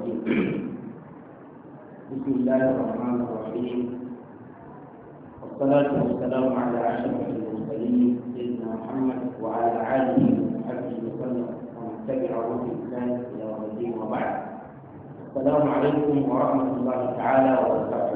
الرجيم بسم الله الرحمن الرحيم والصلاة والسلام على أشرف المرسلين سيدنا محمد وعلى آله وصحبه وسلم ومن تبعه بإحسان إلى يوم الدين وبعد. السلام عليكم ورحمة الله تعالى وبركاته.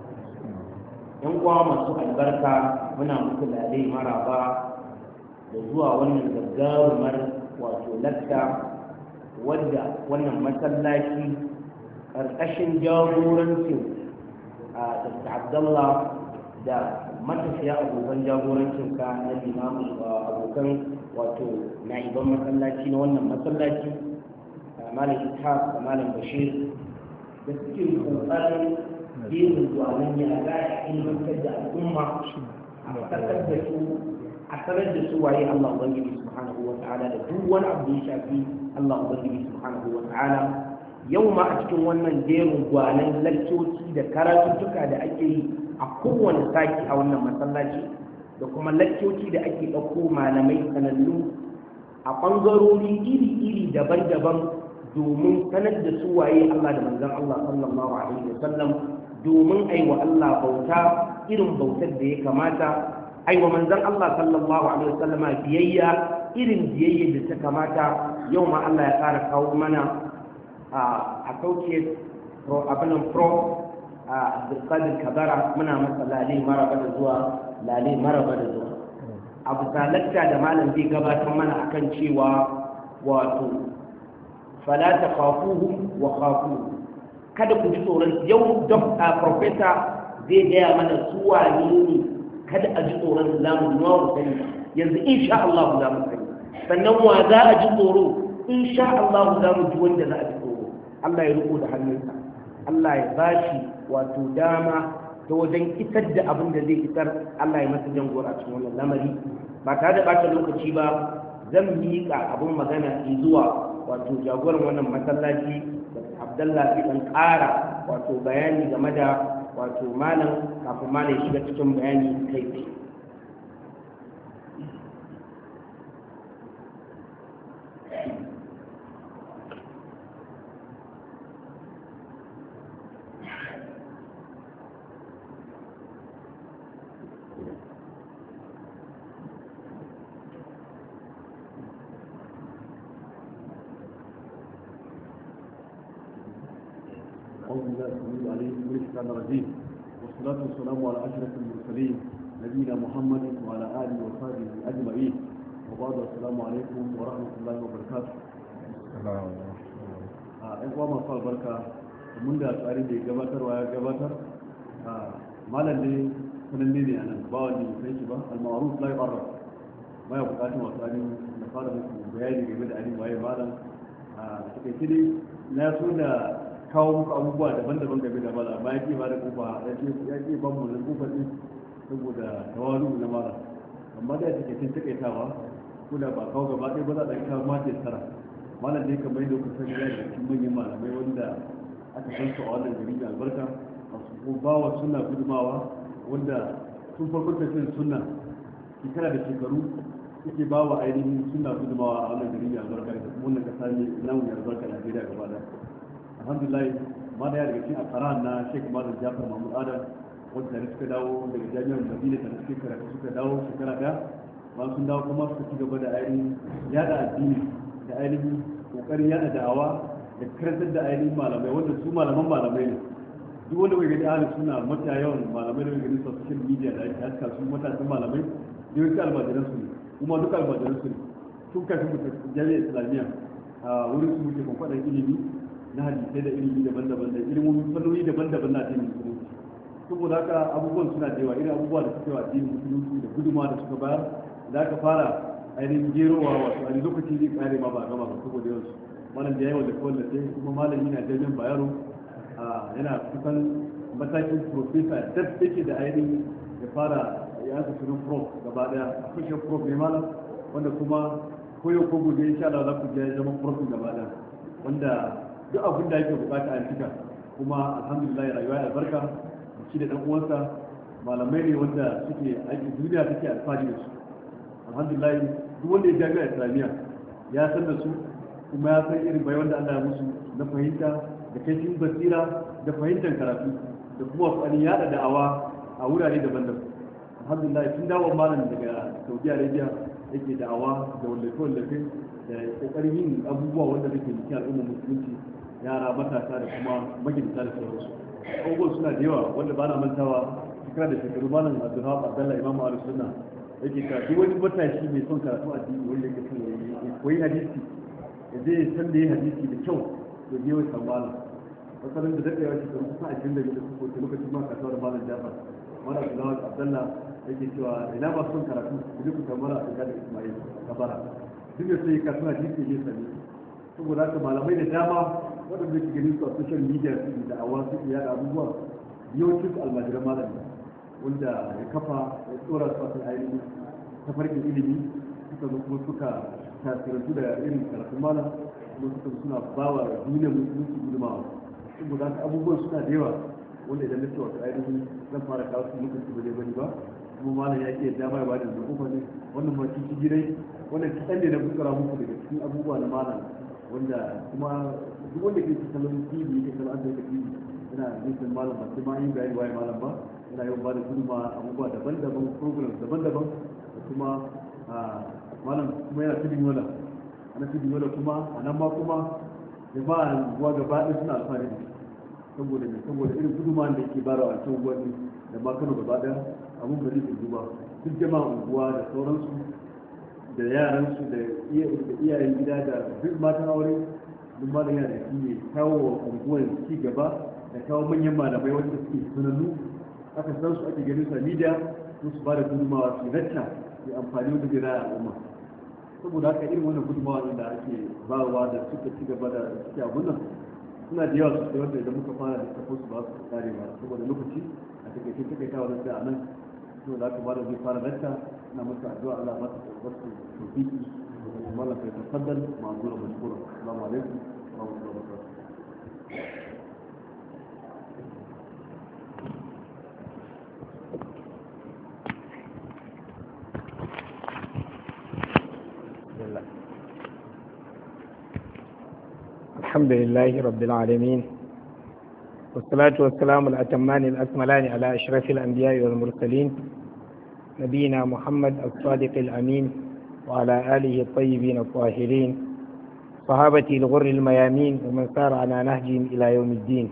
yan uwa masu albarka muna muku lalai maraba da zuwa wannan gagarumar wato lakta wadda wannan masallaci ƙarƙashin jagorancin Dr. Abdullah da matafiya abokan jagorancin ka na limamu abokan wato na'iban masallaci na wannan masallaci malam Ishaq da malam Bashir da suke ƙoƙarin dinin zuwanin ya ga ilmantar da al'umma a sakar da su a sanar da su waye Allah ubangiji subhanahu wa ta'ala da duk wani abu da ya shafi Allah ubangiji subhanahu wa ta'ala. Yau ma a cikin wannan jerin gwanan lakcoci da karatuttuka da ake yi a kowane sati a wannan masallaci da kuma lakcoci da ake ɗauko malamai sanannu a ɓangarori iri-iri daban-daban domin sanar da su waye Allah da manzon Allah sallallahu alaihi wa sallam, domin aiwa Allah bauta irin bautar da ya kamata, aiwa manzon Allah sallallahu alaihi wasallama biyayya irin biyayya da ta kamata. Yau ma Allah ya ƙara kawo mana a kauce abinan pro Abdulkadir Kabara, muna masa lale maraba da zuwa, lale maraba da zuwa. Abu talakta da malam zai gabatar mana akan cewa wato fala takhafuhum wa khafuhum, kada ku ji tsoron. Yau profesa zai gaya mana su wane ne kada a ji tsoron zamu nawa sani, yanzu insha Allah za mu sani. Sannan wa za a ji tsoro, insha Allah za mu ji wanda za a ji tsoro. Allah ya riko da hannunsa, Allah ya bashi wato dama ta wajen isar da abin da zai isar. Allah ya masa jangora a cikin wannan lamari. Ba tare da ɓata lokaci ba, zan miƙa abin magana zuwa wato jagoran wannan masallaci Abdullah fi dan ƙara wato bayani game da wato malam kafin malam shiga cikin bayani kai tsaye. الرجيم والصلاة والسلام على أشرف المرسلين نبينا محمد وعلى آله وصحبه أجمعين، وبعد السلام عليكم ورحمة الله وبركاته. السلام عليكم. إخوة ما صار بركة من ده تاريخ جباتر ويا جباتر ما لدي فنني أنا باودي فيشبه المعروف لا يقرب ما يبقى ما تاريخ نقارن بيان جبل علي ويا مالا كذي لا سودا kawo muku abubuwa daban-daban game da mala, amma yake ba da kofa ya ke ban mu da kofa din saboda tawaru na mala. Amma da take cikin takaitawa ko da ba kawo gaba ɗaya ba za a kawo ma tara malam ne kamar yadda kuka sani da cikin manyan malamai wanda aka san su a wannan gari da albarka, masu ba wa sunna gudumawa, wanda tun farkon tafiyar sunna shekara da shekaru suke ba wa ainihin sunna gudumawa a wannan gari da albarka da kuma wannan kasa ne namun albarka da Najeriya gaba ɗaya. Alhamdulillah, ma da ya daga cikin asara na Sheikh Malam Jafar Mahmud Adam wanda tare suka dawo daga jami'ar Madina tare suka karatu suka dawo shekara ɗaya, ba sun dawo kuma suka ci gaba da ainihin yada addini da ainihin kokarin yada da'awa da karantar da ainihin malamai wanda su malaman malamai ne. Duk wanda bai gani ahalin suna mata yawan malamai da bai gani social media da ake haska su matasan malamai yawanci almajiran su ne, kuma duka almajiran su ne. Tun kafin mu jami'ar Islamiyya a wurin su muke kwankwaɗan ilimi na hadisai da ilimi daban-daban da ilimomin fannoni daban-daban na addinin musulunci. Saboda haka abubuwan suna da yawa, irin abubuwa da suke wa addinin musulunci da gudunmawa da suka bayar da aka fara ainihin jerowa wato a lokaci zai kare ma ba a gama ba saboda yawan su. Malam da yawa da kawai da sai kuma malami na jami'an Bayero yana kusan matakin profesa da take da ainihin ya fara ya aka sunan prof gaba daya, kushin prof ne malam, wanda kuma koyo ko gobe insha Allah za ku je zama prof gaba daya, wanda duk abin da yake bukata a cika. Kuma alhamdulillah rayuwa ya albarka shi da dan uwansa malamai ne wanda suke aiki duniya take alfahari da su. Alhamdulillah duk wanda ya jami'a Islamiyya ya san da su kuma ya san irin bai wanda Allah ya musu na fahimta da kaifin basira da fahimtar karatu da kuma kokarin yada da'awa a wurare daban-daban. Alhamdulillah tun dawo malam daga Saudi Arabia yake da'awa da wallafe-wallafe da kokarin yin abubuwa wanda zai taimaki al'ummar musulunci, yara matasa da kuma magidanta da sauransu. Abubuwan suna da yawa wanda ba na mantawa shekara da shekaru malam Abdulhab Abdallah Imam Ahlus Sunna yake ka duk wani matashi mai son karatu addini wanda yake son ya koyi hadisi ya je san da ya hadisi da kyau to je wa malam. Masalan da daɗewa shekaru kusan 22 da suka wuce lokacin ma kasuwa da malam Jafar malam Abdullah yake cewa ina ba son karatu ku ku tambara a da Ismail Kabara duk da sai ka tuna jiki ne sani saboda haka malamai da dama waɗanda ke gani su a social media su da awa su yada abubuwa yawancin su almajiran malami wanda ya kafa ya tsora su a kan ainihin tafarkin ilimi suka zo kuma suka tasirantu da irin karatun malam kuma suka suna bawa duniyar musulunci gudunmawa saboda haka abubuwan suna da yawa wanda idan na cewa ainihin zan fara kawo su mutunci ba zai bane ba kuma malam ya ke dama ya bada zuwa ne wannan ma cikin girai wannan kaɗan ne na fuskara muku daga cikin abubuwa na malam wanda kuma duk wanda ke kallon TV ke kallon an da TV ina nufin malam ba sai ma yin bayani waye malam ba ina yawan bada gudunma abubuwa daban-daban programs daban-daban da kuma malam kuma yana tudun yola ana tudun yola kuma a nan ma kuma jama'a ruwa gaba ɗaya suna alfahari da saboda irin gudunma da ke barawa a cikin gwani da ma Kano gaba ɗaya abun bari da duba duk jama'a unguwa da sauransu da yaransu da iyayen gida da duk matan aure duk ma da yana da shi ne kawo unguwar ci gaba da kawo manyan malamai wanda suke sanannu aka san su ake ganin su a media su ba da gudunmawa su racca su amfani wanda zai raya al'umma saboda haka irin wannan gudunmawa da ake bawa da suka ci gaba da suke abun nan suna da yawa sosai wanda idan muka fara da tafo su ba su kare ba saboda lokaci a takaice takaitawa da a nan to da aka bada zai fara racca na masa addu'a Allah ba ta wasu tofiki kuma Allah ya tafaddal ma'azura mashkura assalamu alaikum wa rahmatullahi wa barakatuh. الحمد لله رب العالمين والصلاة والسلام الأتمان الأكملان على أشرف الأنبياء والمرسلين نبينا محمد الصادق الأمين وعلى آله الطيبين الطاهرين صحابتي الغر الميامين ومن سار على نهجهم إلى يوم الدين.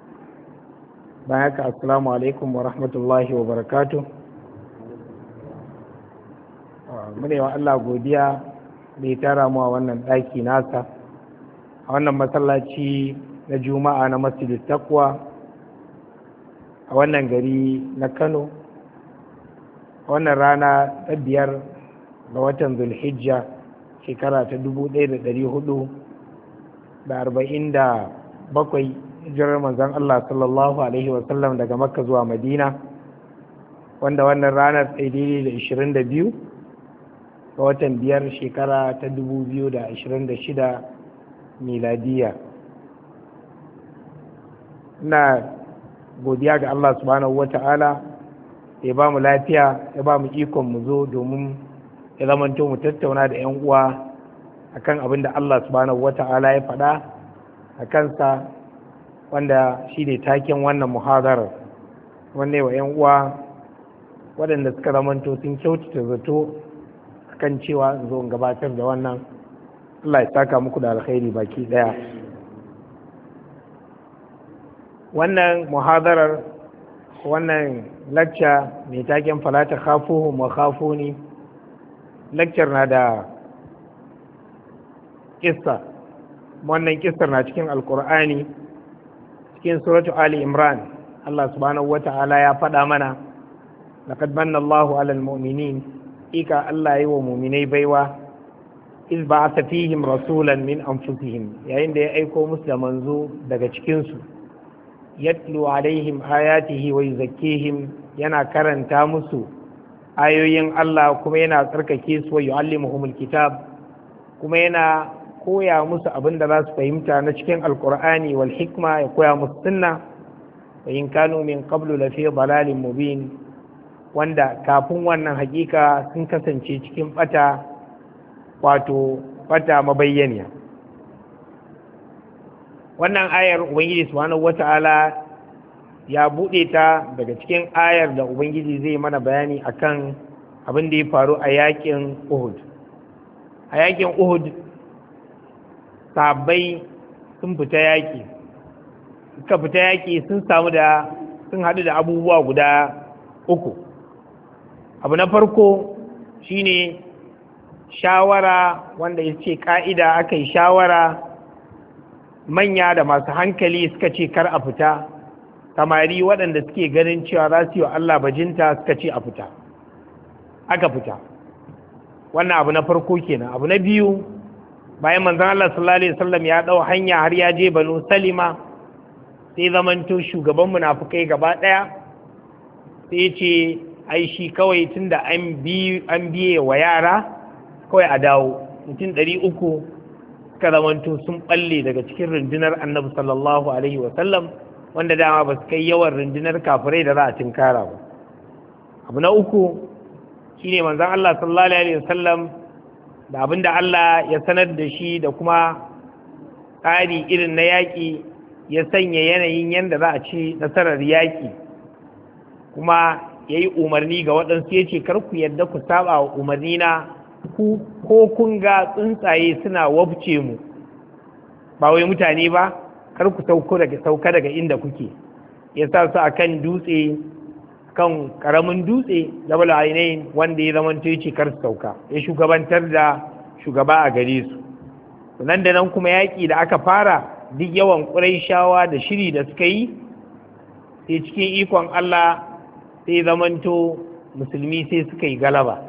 معك السلام عليكم ورحمة الله وبركاته. من يوى الله قوديا بيتارا موا ونن آيكي ناسا a wannan masallaci na juma'a na masjidin takwa a wannan gari na Kano a wannan rana ta 5 ga watan Zulhijja shekara ta 1447 hijirar manzon Allah sallallahu alaihi wasallam daga Makka zuwa Madina, wanda wannan ranar sai daidai da 22 ga watan 5 shekara ta 2026 miladiya. Ina godiya ga Allah subhanahu wata'ala ya ba mu lafiya ya ba mu ikon mu zo domin ya zamanto mu tattauna da 'yan uwa akan abin da Allah subhanahu wata'ala ya faɗa a kansa, wanda shi ne taken wannan muhadarar, wanne wa 'yan uwa waɗanda suka zamanto sun kyautata zato akan cewa zo in gabatar da wannan. Allah ya saka muku da alkhairi baki daya. Wannan muhadarar, wannan lecture mai taken falata khafuhum wa khafuni, lecture na da kissa. Wannan kissar na cikin alkur'ani cikin suratu Ali Imran. Allah subhanahu wata'ala ya faɗa mana laqad manna Allahu 'alal mu'minin, ika Allah yi wa mu'minai baiwa iz ba'atha fihim rasulan min anfusihim, yayin da ya aiko musu da manzo daga cikin su, yatlu alaihim ayatihi wa yuzakkihim, yana karanta musu ayoyin Allah kuma yana tsarkake su, wa yu'allimuhumul kitab, kuma yana koya musu abin da za su fahimta na cikin alqur'ani wal hikma, ya koya musu sunna. wa in kanu min qablu lafi dalalin mubin, wanda kafin wannan hakika sun kasance cikin bata, wato bata mabayyaniya. wannan ayar ubangiji subhanahu wata'ala ya buɗe ta daga cikin ayar da ubangiji zai mana bayani akan abin da ya faru a yakin Uhud. A yakin Uhud sahabbai sun fita yaki, suka fita yaki sun haɗu da abubuwa guda uku. Abu na farko shine shawara, wanda ya ce ka'ida aka yi shawara, manya da masu hankali suka ce kar a fita, samari waɗanda suke ganin cewa za su yi wa Allah bajinta suka ce a fita, aka fita. Wannan abu na farko kenan. Abu na biyu, bayan manzon Allah sallallahu alaihi wasallam ya ɗau hanya har ya je Banu Salima, sai zamanto shugaban munafukai gaba ɗaya sai ce ai shi kawai tunda an biye wa yara kawai a dawo. Mutum 300 suka zamanto sun balle daga cikin rundunar Annabi sallallahu alaihi wasallam, wanda dama ba su kai yawan rundunar kafirai da za a tinkara ba. Abu na uku shine manzon Allah sallallahu alaihi wasallam da abinda Allah ya sanar da shi da kuma tsari irin na yaƙi ya sanya yanayin yadda za a ci nasarar yaƙi, kuma ya yi umarni ga waɗansu ya ce kar ku yadda ku saba wa umarni na, ko kun ga tsuntsaye suna wabce mu, ba wai mutane ba, kar ku sauka daga inda kuke. Ya sa su a kan dutse, kan ƙaramin dutse Jabal Ainain, wanda ya zama ya ce kar su sauka, ya shugabantar da shugaba a gare su. Nan da nan kuma yaƙi da aka fara, duk yawan ƙuraishawa da shiri da suka yi, sai cikin ikon Allah sai zamanto musulmi sai suka yi galaba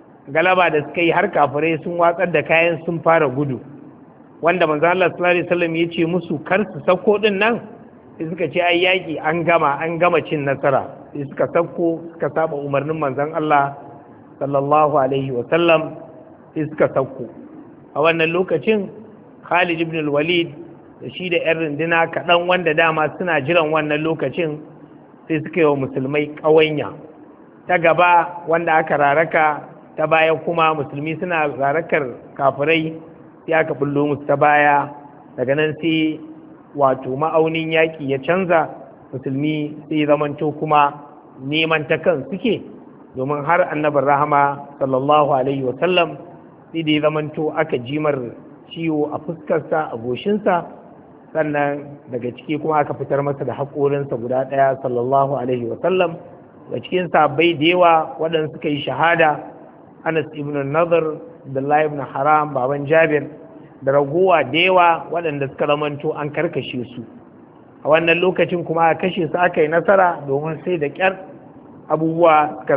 da suka yi har kafirai sun watsar da kayan sun fara gudu, wanda manzo Allah sallallahu alaihi wasallam ya ce musu kar su sako din nan, sai suka ce ai yaƙi an gama cin nasara, sai suka sako, suka saba umarnin manzon Allah sallallahu alaihi wasallam, sai suka sako. A wannan lokacin Khalid ibn al-Walid da shi da 'yan runduna kaɗan wanda dama suna jiran wannan lokacin, sai suka yi wa musulmai ƙawanya ta gaba, wanda aka raraka ta baya kuma musulmi suna rarakar kafirai, sai aka bullo musu ta baya. Daga nan sai wato ma'aunin yaƙi ya canza, musulmi sai zamanto kuma neman ta kan suke, domin har annabar rahama sallallahu alaihi wasallam sai da ya zamanto aka jimar ciwo a fuskarsa, a goshinsa, sannan daga ciki kuma aka fitar masa da haƙorinsa guda ɗaya sallallahu alaihi wasallam. Da cikin sabbai da yawa waɗanda suka yi shahada, Anas ibn Nadhr, Abdullahi ibn Haram baban Jabir, da ragowa da yawa waɗanda suka zamanto an karkashe su. A wannan lokacin kuma a kashe su aka yi nasara, domin sai da ƙyar abubuwa suka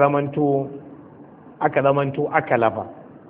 zamanto aka lafa.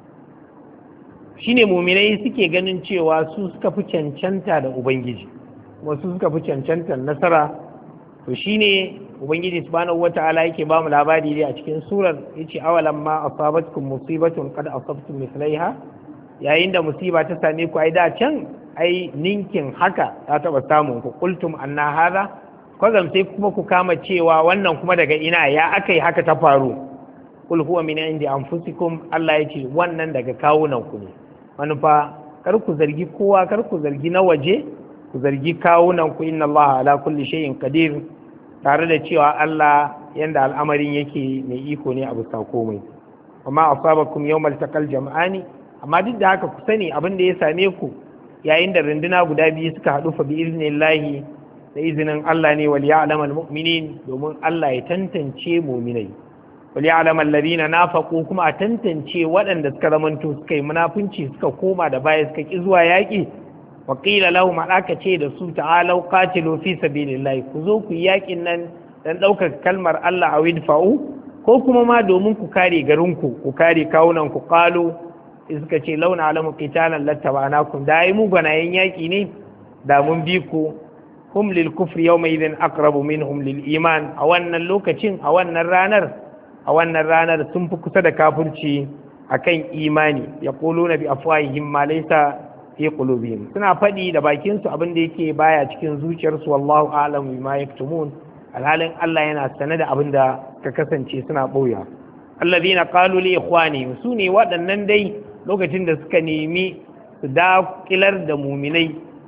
Shine muminai suke ganin cewa su suka fi cancanta da Ubangiji, kuma su suka fi cancantar nasara. To shine Ubangiji subhanahu wata'ala yake ba mu labari dai a cikin surar, yace awalam ma asabatkum musibatun qad asabtum mithlaiha, yayin da musiba ta same ku ai da can ai ninkin haka ta taba samun ku, qultum anna hadha, kwazam sai kuma ku kama cewa wannan kuma daga ina, ya akai haka ta faru. Qul huwa min indi anfusikum, Allah yace wannan daga kawunan ku ne. Manufa kar ku zargi kowa, kar ku zargi na waje, ku zargi kawunan ku. Inna Allah ala kulli shay'in qadir, tare da cewa Allah yanda al'amarin yake mai iko ne a bisa komai. Amma asabakum yawmal taqal jam'ani, amma duk da haka ku sani abin da ya same ku yayin da runduna guda biyu suka haɗu, fa bi iznillahi, da izinin Allah ne, wal ya'lamal mu'minin, domin Allah ya tantance mu'minai, wal ya'lamal ladina nafaqu, kuma a tantance waɗanda suka zamanto suka yi munafunci, suka koma da baya suka ki zuwa yaƙi. Wa qila lahum, aka ce da su ta'alau qatilu fi sabilillahi, ku zo ku yi yaƙin nan dan ɗaukar kalmar Allah a widfa'u, ko kuma ma domin ku kare garinku, ku kare kawunan ku. Qalu, suka ce launa alamu qitalan lattaba'nakum, da yi mu gwanayen yaƙi ne da mun bi ku. Hum lil kufri yawma idhin aqrabu minhum lil iman, a wannan lokacin, a wannan ranar sun fi kusa da kafirci akan imani. Yaquluna bi afwahihim ma laysa fi qulubihim, suna faɗi da bakin su abin da yake baya cikin zuciyarsu. Wallahu a'lamu bima yaktumun, alhalin Allah yana sane da abin da ka kasance suna boya. Alladhina qalu li ikhwanihim, sune waɗannan dai lokacin da suka nemi su dakilar da muminai,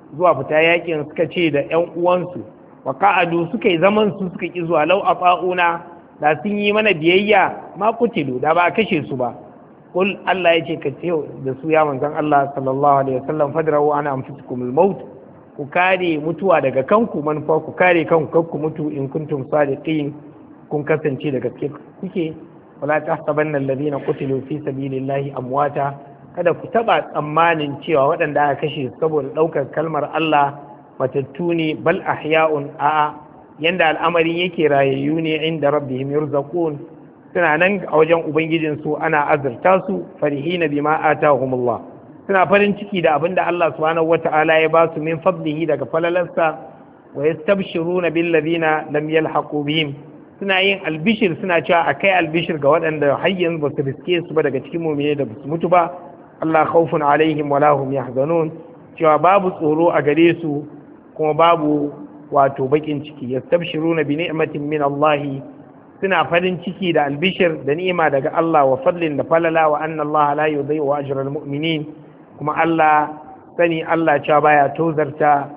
zuwa fita yakin suka ce da ƴan uwansu wa qa'adu suka yi zaman su suka ki zuwa law ata'una da sun yi mana biyayya ma kutilu da ba kashe su ba kul Allah ya ce ka ce da su ya manzon Allah sallallahu alaihi wasallam fadrawu ana anfusukumul maut ku kare mutuwa daga kanku manufa ku kare kanku kanku mutu in kuntum sadiqin kun kasance da gaske kuke wala tahsabanna alladhina qutilu fi sabilillahi amwata kada ku taba tsammanin cewa waɗanda aka kashe saboda ɗaukar kalmar Allah matattu ne bal ahya'un a'a yanda al'amarin yake rayayyu ne inda rabbihim yurzaqun suna nan a wajen ubangijin su ana azurta su farihina bima atahumullah suna farin ciki da abinda Allah subhanahu wata'ala ya ba su min fadlihi daga falalarsa wa yastabshiruna bil ladina lam yalhaqu bihim suna yin albishir suna cewa akai albishir ga waɗanda har yanzu ba su riske su ba daga cikin mu'mini da ba su mutu ba Allah khawfun alaihim wala hum yahzanun cewa babu tsoro a gare su kuma babu wato bakin ciki yastabshiruna bi ni'matin min Allah suna farin ciki da albishir da ni'ima daga Allah wa fadlin da falala wa anna Allah la yudhi'u ajra al-mu'minin kuma Allah sani Allah cewa baya tozarta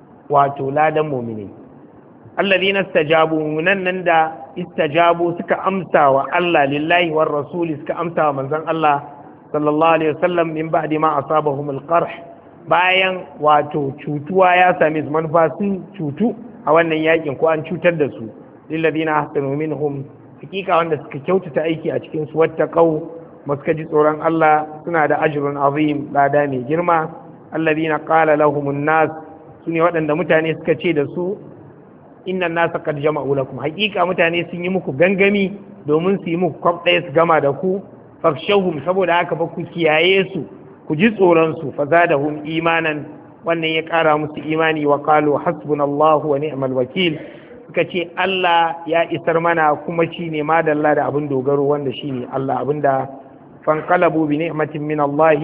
wato ladan mu'mini alladhina istajabu nan da istajabu suka amsa wa Allah lillahi war rasuli suka amsa wa manzon Allah sallallahu alaihi wasallam min ba'di ma asabahum al-qarh bayan wato cutuwa ya same su manufa sun cutu a wannan yakin ko an cutar da su lilladina ahsanu minhum hakika wanda suka kyautata aiki a cikin su wattaqau suka ji tsoron Allah suna da ajrun azim lada mai girma alladina qala lahumun nas sune waɗanda mutane suka ce da su innan nasa qad jama'u lakum hakika mutane sun yi muku gangami domin su yi muku kwab ɗaya su gama da ku fakshahum saboda haka ba ku kiyaye su ku ji tsoron su fa zadahum imanan wannan ya ƙara musu imani wa qalu hasbunallahu wa ni'mal wakil suka ce Allah ya isar mana kuma shine madalla da abin dogaro wanda shine Allah abinda fanqalabu bi ni'matin min Allah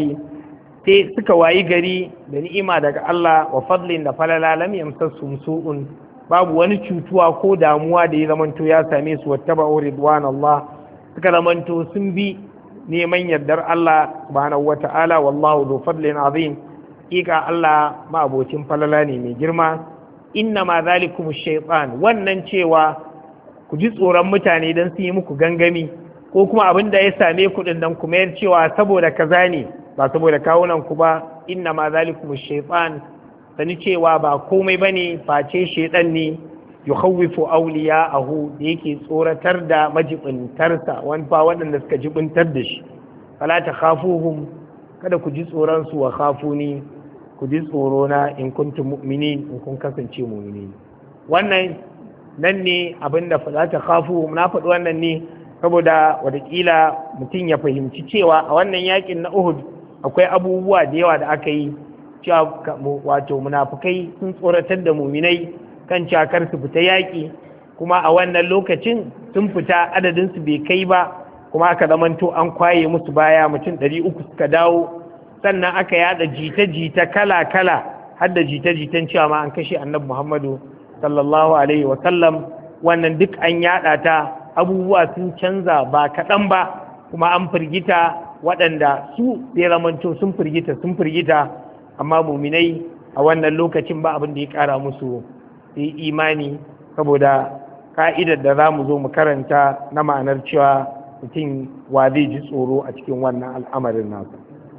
sai suka wayi gari da ni'ima daga Allah wa fadlin da falala lam yamsasum su'un babu wani cutuwa ko damuwa da ya zamanto ya same su wattaba'u ridwanallah suka zamanto sun bi neman yardar Allah subhanahu wata'ala wallahu dhu fadlin azim kika Allah ma abocin falala ne mai girma inna ma zalikum shaytan wannan cewa ku ji tsoron mutane dan su yi muku gangami ko kuma abin da ya same ku din dan kuma yar cewa saboda kaza ne ba saboda kawunan ku ba inna ma zalikum shaytan sani cewa ba komai bane face shaytan ne yukhawwifu awliya'ahu da yake tsoratar da majibintarsa wani fa waɗanda suka jibintar da shi fala takhafuhum kada ku ji tsoron su wa khafuni ku ji tsoro na in kuntum mu'minin in kun kasance mu'mini wannan nan ne abinda fala takhafuhum na faɗi wannan ne saboda watakila mutum ya fahimci cewa a wannan yakin na Uhud akwai abubuwa da yawa da aka yi cewa wato munafukai sun tsoratar da mu'minai kan cakar su fita yaƙi kuma a wannan lokacin sun fita adadinsu bai kai ba kuma aka zamanto an kwaye musu baya mutum 300 suka dawo sannan aka yada jita-jita kala-kala har da jita-jitan cewa ma an kashe annabi Muhammadu sallallahu alaihi wa sallam wannan duk an yada ta abubuwa sun canza ba kaɗan ba kuma an firgita waɗanda su bai zamanto sun firgita amma muminai a wannan lokacin ba abin da ya ƙara musu yi imani saboda ka'idar da za mu zo mu karanta na ma'anar cewa mutum wa zai ji tsoro a cikin wannan al'amarin nasa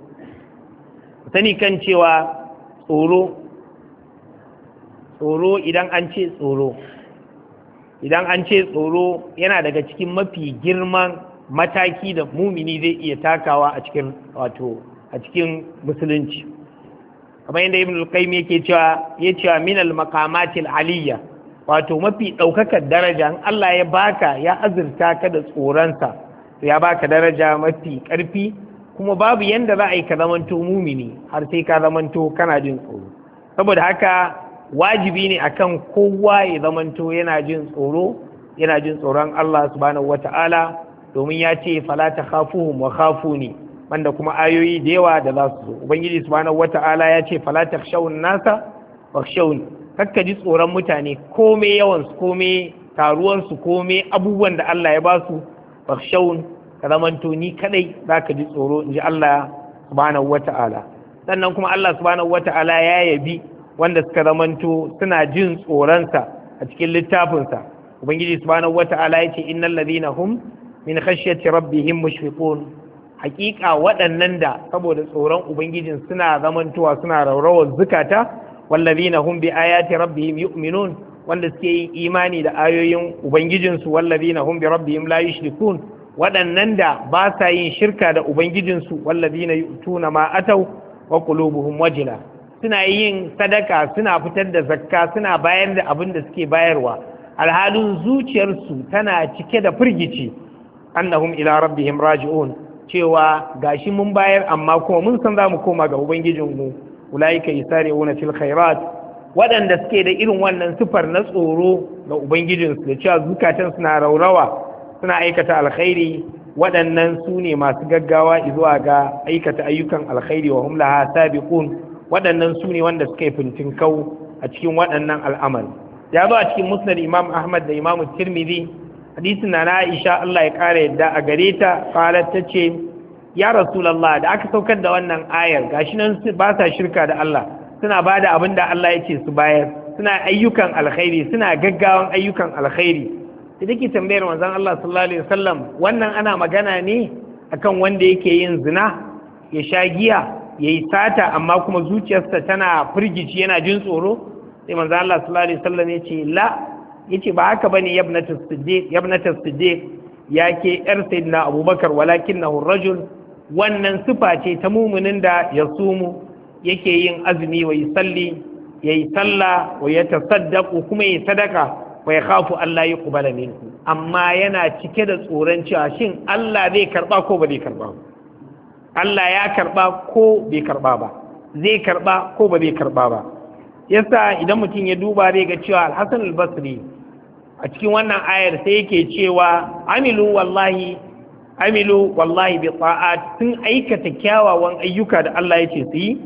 sani kan cewa tsoro idan an ce tsoro yana daga cikin mafi girman mataki da mumini zai iya takawa a cikin musulunci kamar yadda ibn al-qayyim yake cewa min al-maqamatil aliyya wato mafi daukakar daraja in Allah ya baka ya azurta ka da tsoronsa to ya baka daraja mafi karfi kuma babu yanda za a yi ka zamanto mumini har sai ka zamanto kana jin tsoro saboda haka wajibi ne akan kowa ya zamanto yana jin tsoron Allah subhanahu wata'ala domin ya ce fala takhafuhum wa khafuni wanda kuma ayoyi da yawa da za su zo ubangiji subhanahu wata'ala ya ce fala takhshawun nasa wakhshawni kakka ji tsoron mutane komai yawan su komai taruwan su komai abubuwan da Allah ya ba su wakhshawun ka zamanto ni kadai zaka ji tsoro inji Allah subhanahu wata'ala sannan kuma Allah subhanahu wata'ala ya yabi wanda suka zamanto suna jin tsoronsa a cikin littafinsa. Ubangiji subhanahu wata'ala ya ce innal ladina hum min khashyati rabbihim mushfiqun, hakika waɗannan da saboda tsoron ubangijin suna zamantowa suna raurawar zukata, wallazina hum bi ayati rabbihim yu'minun, wanda suke yin imani da ayoyin ubangijinsu, wallazina hum bi rabbihim la yushrikun, waɗannan da ba sa yin shirka da ubangijinsu, wallazina yu'tuna ma atau wa qulubuhum wajila, suna yin sadaka, suna fitar da zakka, suna bayar da abin da suke bayarwa, alhalin zuciyarsu tana cike da firgici, annahum ila rabbihim raji'un, cewa gashi mun bayar amma kuma mun san za mu koma ga ubangijinmu. Ulaika yusari'una fil khairat, waɗanda suke da irin wannan sifar na tsoro ga ubangijinsu da cewa zukatan suna raurawa suna aikata alkhairi, waɗannan su ne masu gaggawa zuwa ga aikata ayyukan alkhairi wa hum laha sabiqun, waɗannan su ne wanda suka yi fintinkau a cikin waɗannan al'amari. Ya zo a cikin musnad Imam Ahmad da Imam Tirmidhi hadisin na Aisha Allah ya ƙara yadda a gare ta, qalat tace ya Rasulullah, da aka saukar da wannan ayar gashi nan ba sa shirka da Allah, suna bada abin da Allah ya ce su bayar, suna ayyukan alkhairi, suna gaggawan ayyukan alkhairi. Da take tambayar manzon Allah sallallahu alaihi wasallam, wannan ana magana ne akan wanda yake yin zina, ya sha giya, yayi sata amma kuma zuciyarsa tana firgici yana jin tsoro? Sai manzon Allah sallallahu alaihi wasallam ya ce la, yace ba haka bane yabnatus siddiq yake yar sayyidina Abubakar, walakinahu rajul, wannan sifa ce ta muminin da ya sumu, yake yin azumi, wa yusalli, yayi sallah, wa yatasaddaqu, kuma yayi sadaka, wa yakhafu Allah yuqbala minhu, amma yana cike da tsoron cewa shin Allah zai karba ko ba zai karba ba, Allah ya karba ko bai karba ba, zai karba ko ba zai karba ba. Yasa idan mutum ya duba zai ga cewa Al-Hasan al-Basri a cikin wannan ayar sai yake cewa amilu wallahi bi ta'at, sun aikata kyawawan ayyuka da Allah ya ce su yi,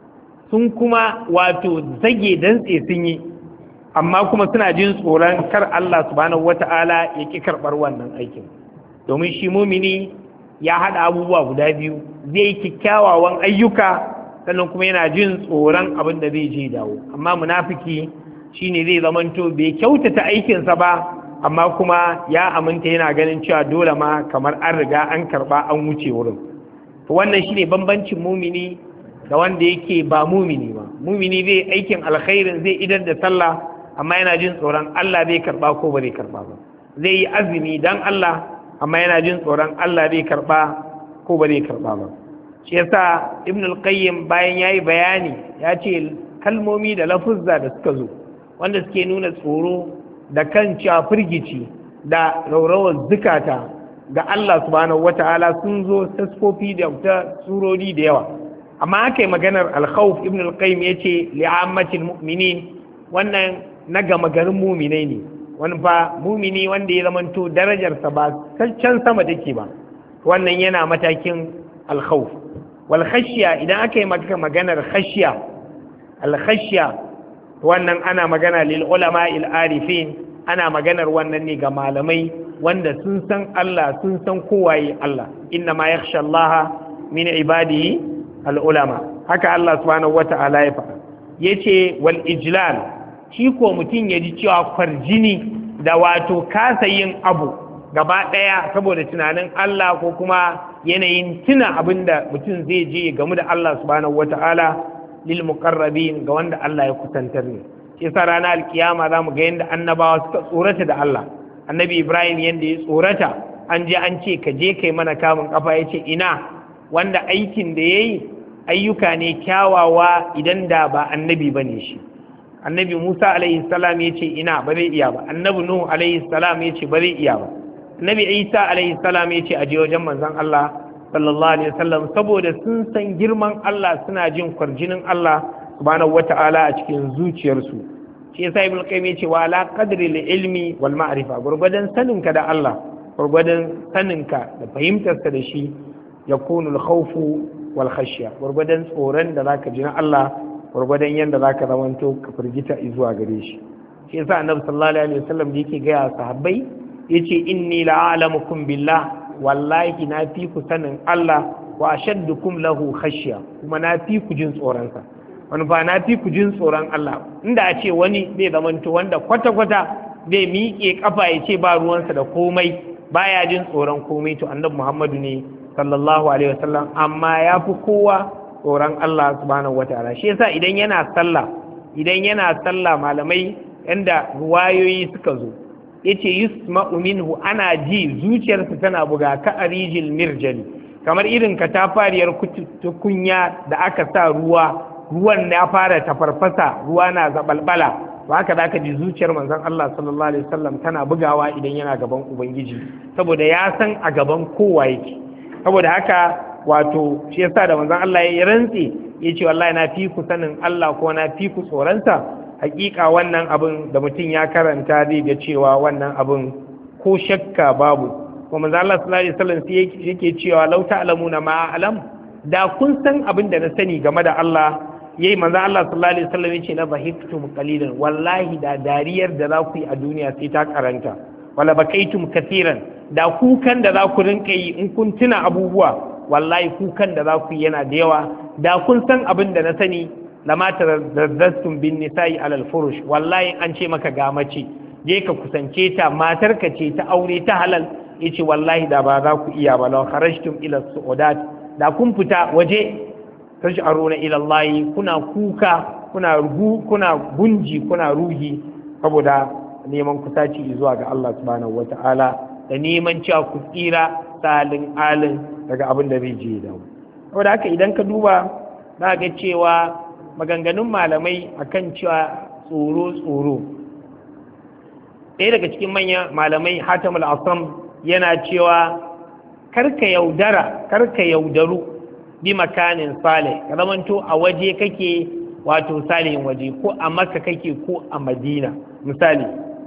sun kuma wato zage dantse sun yi, amma kuma suna jin tsoron kar Allah subhanahu wata'ala ya ki karɓar wannan aikin. Domin shi mumini ya haɗa abubuwa guda biyu, zai yi kyawawan ayyuka sannan kuma yana jin tsoron abin da zai je dawo. Amma munafiki shine zai zamanto bai kyautata aikinsa ba, amma kuma ya aminta yana ganin cewa dole ma kamar an riga an karba an wuce wurin. To wannan shine bambancin mumini da wanda yake ba mumini ba. Mumini zai aikin alkhairin, zai idar da sallah, amma yana jin tsoron Allah zai karba ko ba zai karba ba. Zai yi azumi dan Allah, amma yana jin tsoron Allah zai karba ko ba zai karba ba. Shi yasa Ibn al-Qayyim bayan yayi bayani ya ce kalmomi da lafuzza da suka zo wanda suke nuna tsoro da kan cewa firgici da raurawar zukata ga Allah subhanahu wata'ala sun zo tasfofi da ta surori da yawa. Amma aka yi maganar al-khawf, Ibn al-Qayyim ya ce li'ammatil mu'minin, wannan na gama garin muminai ne, wani fa mumini wanda ya zamanto darajarsa ba can sama take ba, wannan yana matakin al-khawf. Wal khashya, idan aka yi maganar khashya, al-khashya, wannan ana magana lil ulama il arifin, ana maganar wannan ne ga malamai wanda sun san Allah, sun san kowaye Allah. Inna ma yakhsha Allah min ibadihi al ulama, haka Allah subhanahu wata'ala ya faɗa. Yace wal ijlal, shi ko mutum ya ji cewa kwarjini da wato kasa yin abu gaba ɗaya saboda tunanin Allah ko kuma yanayin tuna abin da mutum zai je game da Allah subhanahu wata'ala, lil muqarrabin, ga wanda Allah ya kusantar ne. Shi yasa ranar alkiyama za mu ga yadda annabawa suka tsorata da Allah. Annabi Ibrahim yadda ya tsorata, an je an ce ka je kai mana kamun kafa, ya ce ina, wanda aikin da ya yi ayyuka ne kyawawa idan da ba annabi ba ne shi. Annabi Musa alaihi salam ya ce ina, ba zai iya ba. Annabi Nuhu alaihi salam ya ce ba zai iya ba. Annabi Isa alaihi salam ya ce a je wajen manzon Allah sallallahu alaihi wasallam, saboda sun san girman Allah, suna jin kwarjinin Allah subhanahu wata'ala a cikin zuciyarsu. Shi yasa Ibn Qayyim ya ce wa ala qadri ilmi wal ma'rifa, gurgudan saninka da Allah, gurgudan saninka da fahimtarsa da shi, yakunu al-khawfu wal khashya, gurgudan tsoron da zaka ji na Allah, gurgudan yanda zaka zamanto ka firgita zuwa gare shi. Shi yasa Annabi sallallahu alaihi wasallam da yake ga sahabbai yace inni la'alamukum billah, wallahi na fi ku sanin Allah, wa ashaddukum lahu khashya, kuma na fi ku jin tsoronsa. wani fa na fi ku jin tsoron Allah. Inda a ce wani zai zamanto wanda kwata-kwata zai miƙe kafa ya ce ba ruwansa da komai, baya jin tsoron komai, to annabi Muhammadu ne sallallahu alaihi wasallam, amma ya fi kowa tsoron Allah subhanahu wataala. Shi yasa idan yana sallah malamai yanda ruwayoyi suka zo yace yusma'u minhu, ana ji zuciyarsa tana buga ka arijil mirjali, kamar irin katafariyar tukunya da aka sa ruwan ya fara tafarfasa, ruwa na zabalbala, to haka da aka ji zuciyar manzon Allah sallallahu alaihi wasallam tana bugawa idan yana gaban ubangiji, saboda ya san a gaban kowa yake. Saboda haka wato shi yasa da manzon Allah ya rantse yace wallahi na fi ku sanin Allah ko na fi ku tsoronsa, hakika wannan abin da mutum ya karanta zai ga cewa wannan abin ko shakka babu. Kuma manzon Allah sallallahu alaihi wasallam sai yake cewa law ta'lamuna ma a'lam, da kun san abin da na sani game da Allah, yayi manzon Allah sallallahu alaihi wasallam yace la bahiktum qalilan, wallahi da dariyar da za ku yi a duniya sai ta karanta, wala bakaitum kathiran, da kukan da za ku rinka yi in kun tuna abubuwa, wallahi kukan da za ku yi yana da yawa. Da kun san abin da na sani lama tarazzastum bin nisa'i alal furush, wallahi an ce maka ga mace je ka kusance ta, matarka ce ta aure ta halal, yace wallahi da ba za ku iya ba. Law kharajtum ila su'udat, da kun fita waje tash'aruna ila Allah, kuna kuka, kuna gunji, kuna ruhi saboda neman kusaci zuwa ga Allah subhanahu wata'ala, da neman cewa ku tsira salin alin daga abin da zai je da mu. Saboda haka idan ka duba za ga cewa maganganun malamai akan cewa tsoro, ɗaya daga cikin manyan malamai Hatimul Asam yana cewa karka yaudaru bi makanin salih, ka zamanto a waje kake, wato salihin waje, ko a Makka kake ko a Madina misali.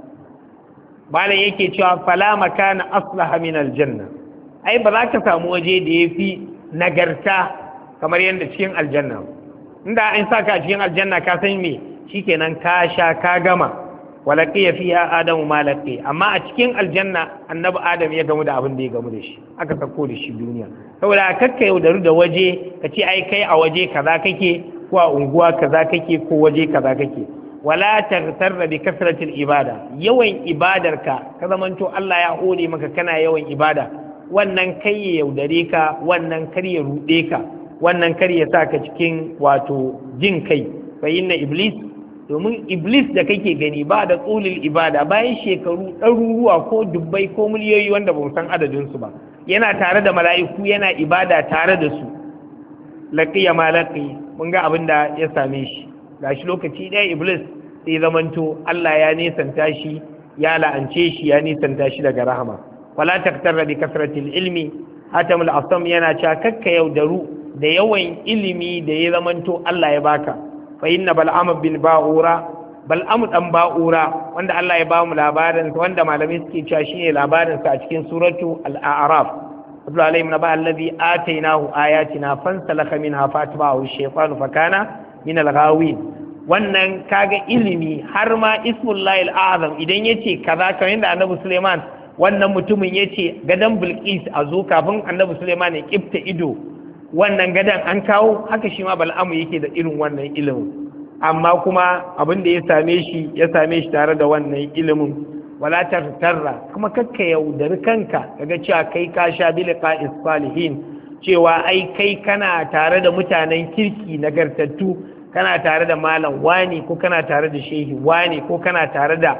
Malam yake cewa fala makana aslaha min aljanna, ai ba za ka samu waje da yafi nagarta kamar yadda cikin aljanna. Inda an saka cikin aljanna ka san me, shikenan ka sha ka gama. walaqiya fiha adamu ma laqi, amma a cikin aljanna annabi adam ya gamu da abin da ya gamu da shi, aka sako da shi duniya. Saboda kakka yaudaru da waje ka ce ai kai a waje kaza kake, ko a unguwa kaza kake, ko waje kaza kake. Wala taghtarra bi kasratil ibada, yawan ibadarka ka zamanto Allah ya hore maka kana yawan ibada, wannan kai ya yaudare ka, wannan kar ya rude ka, wannan kar ya saka cikin wato jin kai. Fa inna iblis, domin iblis da kake gani ba da tsulil ibada, bayan shekaru ɗaruruwa ko dubbai ko miliyoyi wanda ba san adadinsu ba, yana tare da mala'iku, yana ibada tare da su. Laqiya ma laqi, mun ga abin da ya same shi. Gashi lokaci ɗaya iblis sai zamanto Allah ya nisanta shi, ya la'ance shi, ya nisanta shi daga rahama. Wala taktarra bi kasratil ilmi, Hatimul Asam yana cewa kakka yaudaru da yawan ilimi da ya zamanto Allah ya baka. Fa inna bal'am bin ba'ura, bal'am dan ba'ura wanda Allah ya bamu labarin, wanda malamai suke cewa shine labarin sa a cikin suratu al-a'raf. Abdul alayhi naba allazi atainahu ayatina fansalakha minha fatba'ahu ash-shaytanu fakana min al-ghawin. Wannan kaga ilimi, har ma ismullahi al-azam idan yace kaza, kamar yadda annabi Suleiman, wannan mutumin yace gadan Bilqis a zo, kafin annabi Suleiman ya kifta ido wannan gadan an kawo, haka shi ma bal'amu yake da irin wannan ilimin. Amma kuma abin da ya same shi tare da wannan ilimin. Wala tartarra, kuma kakka yaudari kanka kaga cewa kai ka sha bi liqa'is salihin, cewa ai kai kana tare da mutanen kirki nagartattu, kana tare da malam wani, ko kana tare da shehi wani, ko kana tare da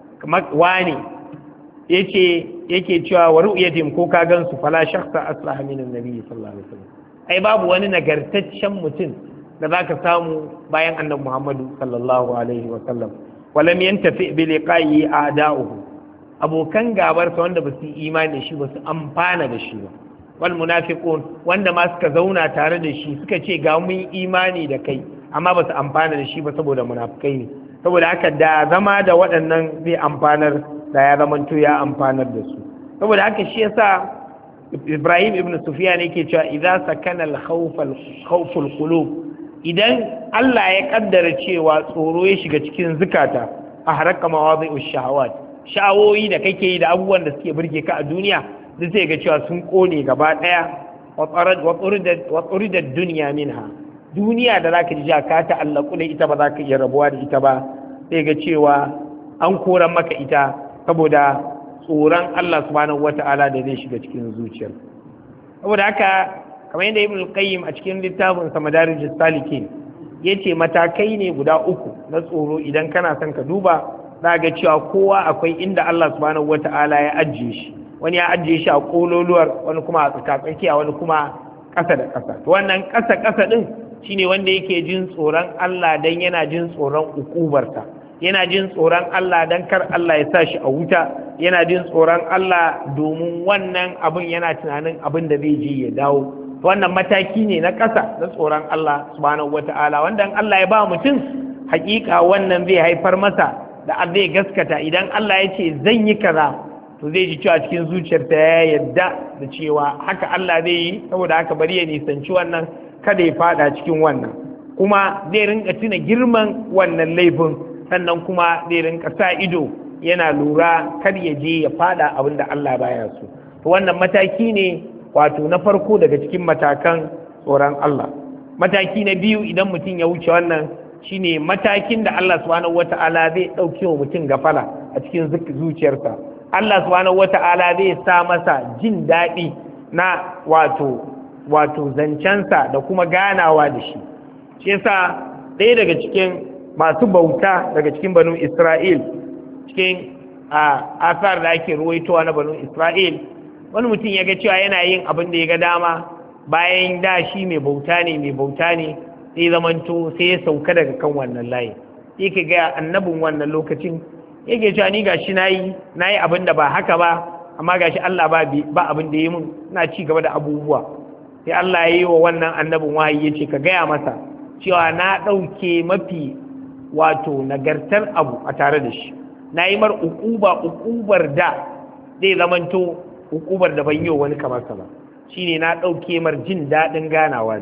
wani, yake cewa wa ru'yatim, ko ka gansu fala shakhsa aslaha min annabi sallallahu alaihi wasallam. Ai babu wani nagartaccen mutum da zaka samu bayan annabi Muhammadu sallallahu alaihi wasallam. Walam yantafi bi liqa'i a'da'uhu, abokan gabarsa wanda ba su imani da shi ba su amfana da shi ba. Wal munafiqun, wanda ma suka zauna tare da shi suka ce ga mun imani da kai, amma ba su amfana da shi ba saboda munafikai ne. Saboda haka da zama da waɗannan zai amfanar, da ya zamanto ya amfanar da su. Saboda haka shi yasa Ibrahim ibn Sufyan yake cewa idza sakana al-khawful qulub, idan Allah ya kaddara cewa tsoro ya shiga cikin zukata, a haraka mawadhi'u shahawat, sha'awoyi da kake yi da abubuwan da suke burge ka a duniya duk sai ga cewa sun kone gaba daya. Wa turida dunya minha, duniya da zaka ji ka ta'allaku da ita ba za ka iya rabuwa da ita ba, sai ga cewa an koran maka ita saboda tsoron Allah subhanahu wata'ala da zai shiga cikin zuciyar. Saboda haka kamar yadda Ibn al-Qayyim a cikin littafin sa Madarijus Salikin yace matakai ne guda uku na tsoro idan kana son ka duba, za ga cewa kowa akwai inda Allah subhanahu wata'ala ya ajiye shi. Wani ya ajiye shi a kololuwar, wani kuma a tsakatsakiya, wani kuma ƙasa da ƙasa. To wannan ƙasa din shine wanda yake jin tsoron Allah dan yana jin tsoron ukubarsa, yana jin tsoron Allah dan kar Allah ya sa shi a wuta, yana jin tsoron Allah domin wannan abin yana tunanin abin da zai je ya dawo. Wannan mataki ne na ƙasa na tsoron Allah subhanahu wata'ala, wanda Allah ya ba mutum hakika wannan zai haifar masa da zai gaskata idan Allah ya ce zan yi kaza, to zai ji cewa cikin zuciyarsa ya yadda da cewa haka Allah zai yi, saboda haka bari ya nisanci wannan, kada ya fada cikin wannan, kuma zai rinka tuna girman wannan laifin, sannan kuma zai rinka sa ido yana lura kar ya je ya fada abin da Allah baya so. To wannan mataki ne wato na farko daga cikin matakan tsoron Allah. Mataki na biyu idan mutum ya wuce wannan shine matakin da Allah subhanahu wata'ala zai dauke wa mutum gafala a cikin zuciyarsa. Allah subhanahu wata'ala zai sa masa jin daɗi na wato zancensa da kuma ganawa da shi. Shi yasa ɗaya daga cikin masu bauta daga cikin banu Isra'il, cikin asar da ake ruwaitowa na banu Isra'il, wani mutum ya ga cewa yana yin abin da ya ga dama bayan da shi mai bauta ne sai zamanto sai ya sauka daga kan wannan layi. Sai ka ga annabin wannan lokacin yake cewa ni gashi nayi abin da ba haka ba, amma gashi Allah ba abin da ya mun, ina ci gaba da abubuwa. Sai Allah ya yi wa wannan annabin wahayi ya ce ka gaya masa cewa na ɗauke mafi wato nagartar abu a tare da shi, na yi mar ukubar da zai zamanto ukubar da ban yi wani kamar sa ba, shine na ɗauke mar jin daɗin ganawa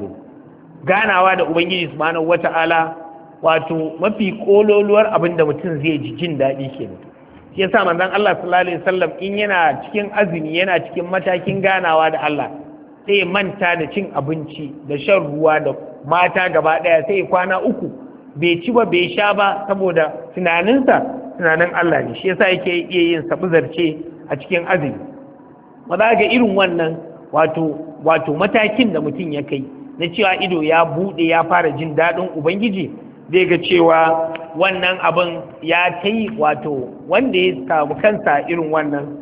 da Ubangiji subhanahu wata'ala, wato mafi kololuwar abin da mutum zai ji jin daɗi kenan. Shi yasa manzon Allah sallallahu alaihi wasallam in yana cikin azumi, yana cikin matakin ganawa da Allah, sai manta da cin abinci da shan ruwa da mata gaba ɗaya, sai kwana 3 bai ci ba bai sha ba, saboda tunanin Allah ne. Shi yasa yake iya yin sabuzarce a cikin azumi. Ba za ga irin wannan wato matakin da mutum ya kai na cewa ido ya buɗe ya fara jin daɗin Ubangiji, zai ga cewa wannan abin ya ta yi, wato wanda ya samu kansa irin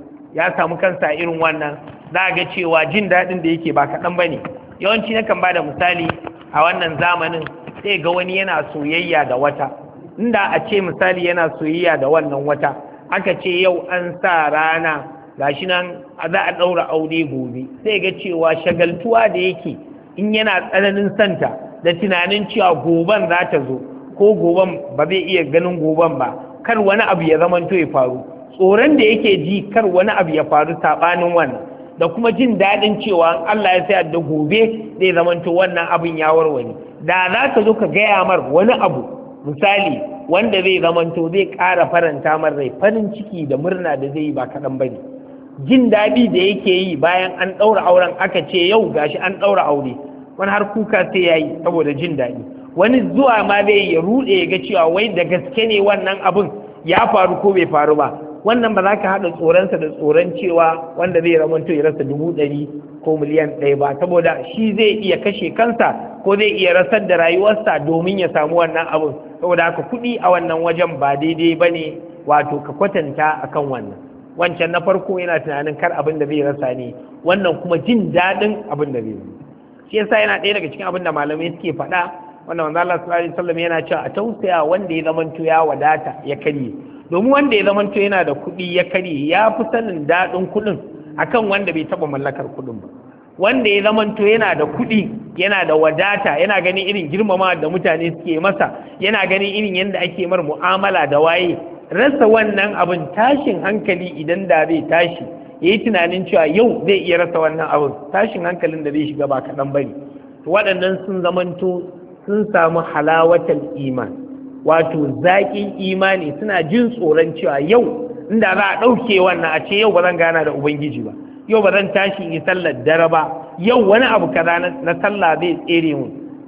wannan za ga cewa jin daɗin da yake ba kaɗan ba ne. Yawanci nakan ba da misali a wannan zamanin, sai ga wani yana soyayya da wata, inda a ce misali yana soyayya da wannan wata, aka ce yau an sa rana gashi nan za a ɗaura aure gobe, sai ga cewa shagaltuwa da yake in yana tsananin santa da tunanin cewa goben za ta zo, ko goben ba zai iya ganin goben ba, kar wani abu ya zamanto ya faru, tsoron da yake ji kar wani abu ya faru saɓanin wannan, da kuma jin daɗin cewa Allah ya sayar da gobe zai zamanto wannan abin ya warware. Da za ka zo ka gaya mar wani abu misali wanda zai zamanto zai ƙara faranta mar rai, farin ciki da murna da zai yi ba kaɗan ba ne. Jin daɗi da yake yi bayan an ɗaura auren, aka ce yau gashi an ɗaura aure, wani har kuka sai ya yi saboda jin daɗi. Wani zuwa ma zai ya ruɗe ya ga cewa wai da gaske ne wannan abin ya faru ko bai faru ba. Wannan ba za ka haɗa tsoronsa da tsoron cewa wanda zai ramanto ya rasa 100,000 ko miliyan 1 ba, saboda shi zai iya kashe kansa ko zai iya rasar da rayuwarsa domin ya samu wannan abin. Saboda haka kuɗi a wannan wajen ba daidai ba ne wato ka kwatanta akan wannan. Wancan na farko yana tunanin kar abin da zai rasa ne, wannan kuma jin daɗin abin da zai yi. Shi yasa yana ɗaya daga cikin abin da malamai suke faɗa, wanda manzo Allah sallallahu alaihi wasallam yana cewa a tausaya wanda ya zamanto ya wadata ya karye, domin wanda ya zamanto yana da kuɗi ya karye ya fi sanin daɗin kuɗin akan wanda bai taɓa mallakar kuɗin ba. Wanda ya zamanto yana da kuɗi, yana da wadata, yana ganin irin girmama da mutane suke masa, yana ganin irin yadda ake mar mu'amala da waye, rasa wannan abin tashin hankali idan da zai tashi ya yi tunanin cewa yau zai iya rasa wannan abin, tashin hankalin da zai shiga ba kaɗan bane. Waɗannan sun zamanto sun samu halawatal iman, wato zaƙin imani, suna jin tsoron cewa yau inda za a ɗauke wannan a ce yau ba zan gana da Ubangiji ba, yau ba zan tashi in yi sallar dare ba, yau wani abu kaza na sallah zai tsere mu,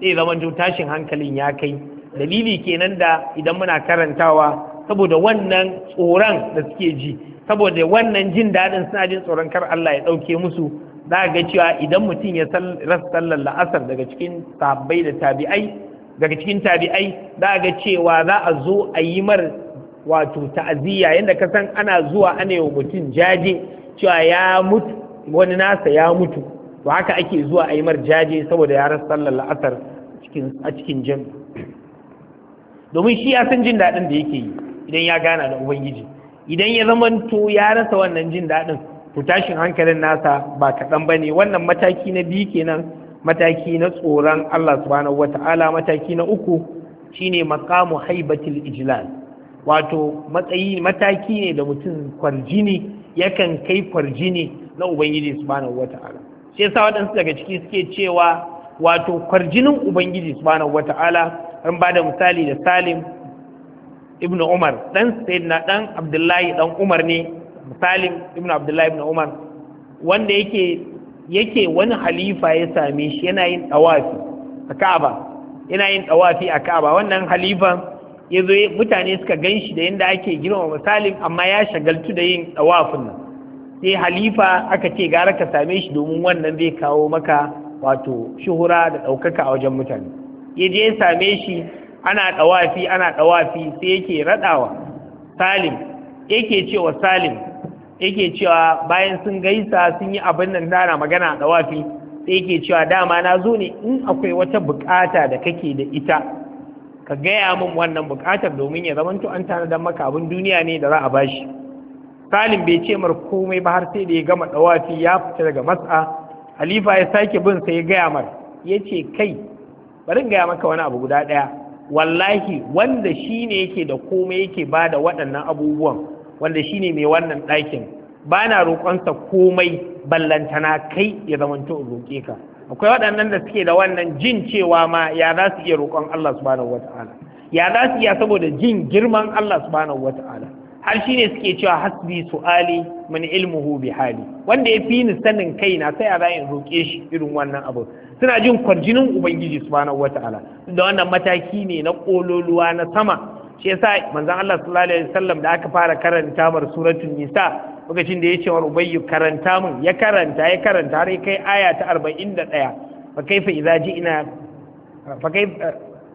sai zaman tashin hankalin ya kai. Dalili kenan da idan muna karantawa saboda wannan tsoron da suke ji, saboda wannan jin daɗin suna jin tsoron kar Allah ya ɗauke musu. Za ga cewa idan mutum ya rasa sallar la'asar daga cikin sahabbai da tabi'ai, daga cikin tabi'ai za ga cewa za a zo a yi mar wato ta'aziyya, yadda ka san ana zuwa ana yi wa mutum jaje cewa ya mutu, wani nasa ya mutu, to haka ake zuwa a yi mar jaje saboda ya rasa sallar la'asar a cikin jami'i. Domin shi ya san jin daɗin da yake yi idan ya gana da Ubangiji. Idan ya zamanto ya rasa wannan jin daɗin, to tashin hankalin nasa ba kaɗan ba ne. Wannan mataki na biyu kenan, mataki na tsoron Allah subhanahu wa ta'ala. Mataki na uku shine maqamu haibatul ijlal, wato mataki ne da mutum kwarjini yakan kai kwarjini na Ubangiji subhanahu wa ta'ala. Shi yasa waɗansu daga ciki suke cewa wato kwarjinin Ubangiji subhanahu wa ta'ala, an ba da misali da Salim ibn Umar, dan sayyidina dan Abdullahi dan Umar ne. Salim ibn Abdullahi ibn Umar, wanda yake wani halifa ya same shi yana yin tawafi a Ka'aba, wannan halifan ya zo, mutane suka gan shi da yadda ake girmama Salim, amma ya shagaltu da yin tawafin nan. Sai halifa aka ce gara ka same shi domin wannan zai kawo maka wato shuhura da ɗaukaka a wajen mutane. Ya je ya same shi ana ɗawafi sai yake raɗawa Salim, yake cewa bayan sun gaisa sun yi abin nan dana magana a ɗawafi, sai yake cewa dama na zo ne in akwai wata bukata da kake da ita ka gaya min wannan bukatar, domin ya zamanto an tanadar maka abin duniya ne da za a bashi. Salim bai ce mar komai ba har sai da ya gama ɗawafi ya fita daga matsa. Halifa ya sake bin sai ya gaya mar, ya ce kai bari gaya maka wani abu guda ɗaya, wallahi wanda shi ne yake da komai yake ba da waɗannan abubuwan, wanda shi ne mai wannan ɗakin, ba na roƙonsa komai ballantana kai ya zamanto in roƙe ka. Akwai waɗannan da suke da wannan jin cewa ma ya za su iya roƙon Allah subhanahu wata'ala, ya za su iya saboda jin girman Allah subhanahu wata'ala, har shi ne suke cewa hasbi su'ali min ilmuhu bi hali, wanda ya fi ni sanin kaina sai a za in roƙe shi irin wannan abu. Suna jin kwarjinin Ubangiji subhanahu wata'ala, da wannan mataki ne na ƙololuwa na sama. Shi yasa manzon Allah sallallahu alaihi wasallam da aka fara karanta mar suratul nisa, lokacin da ya ce wa Ubayyu karanta min, ya karanta har kai aya ta 41, fa kaifa idza ji'na fa kaifa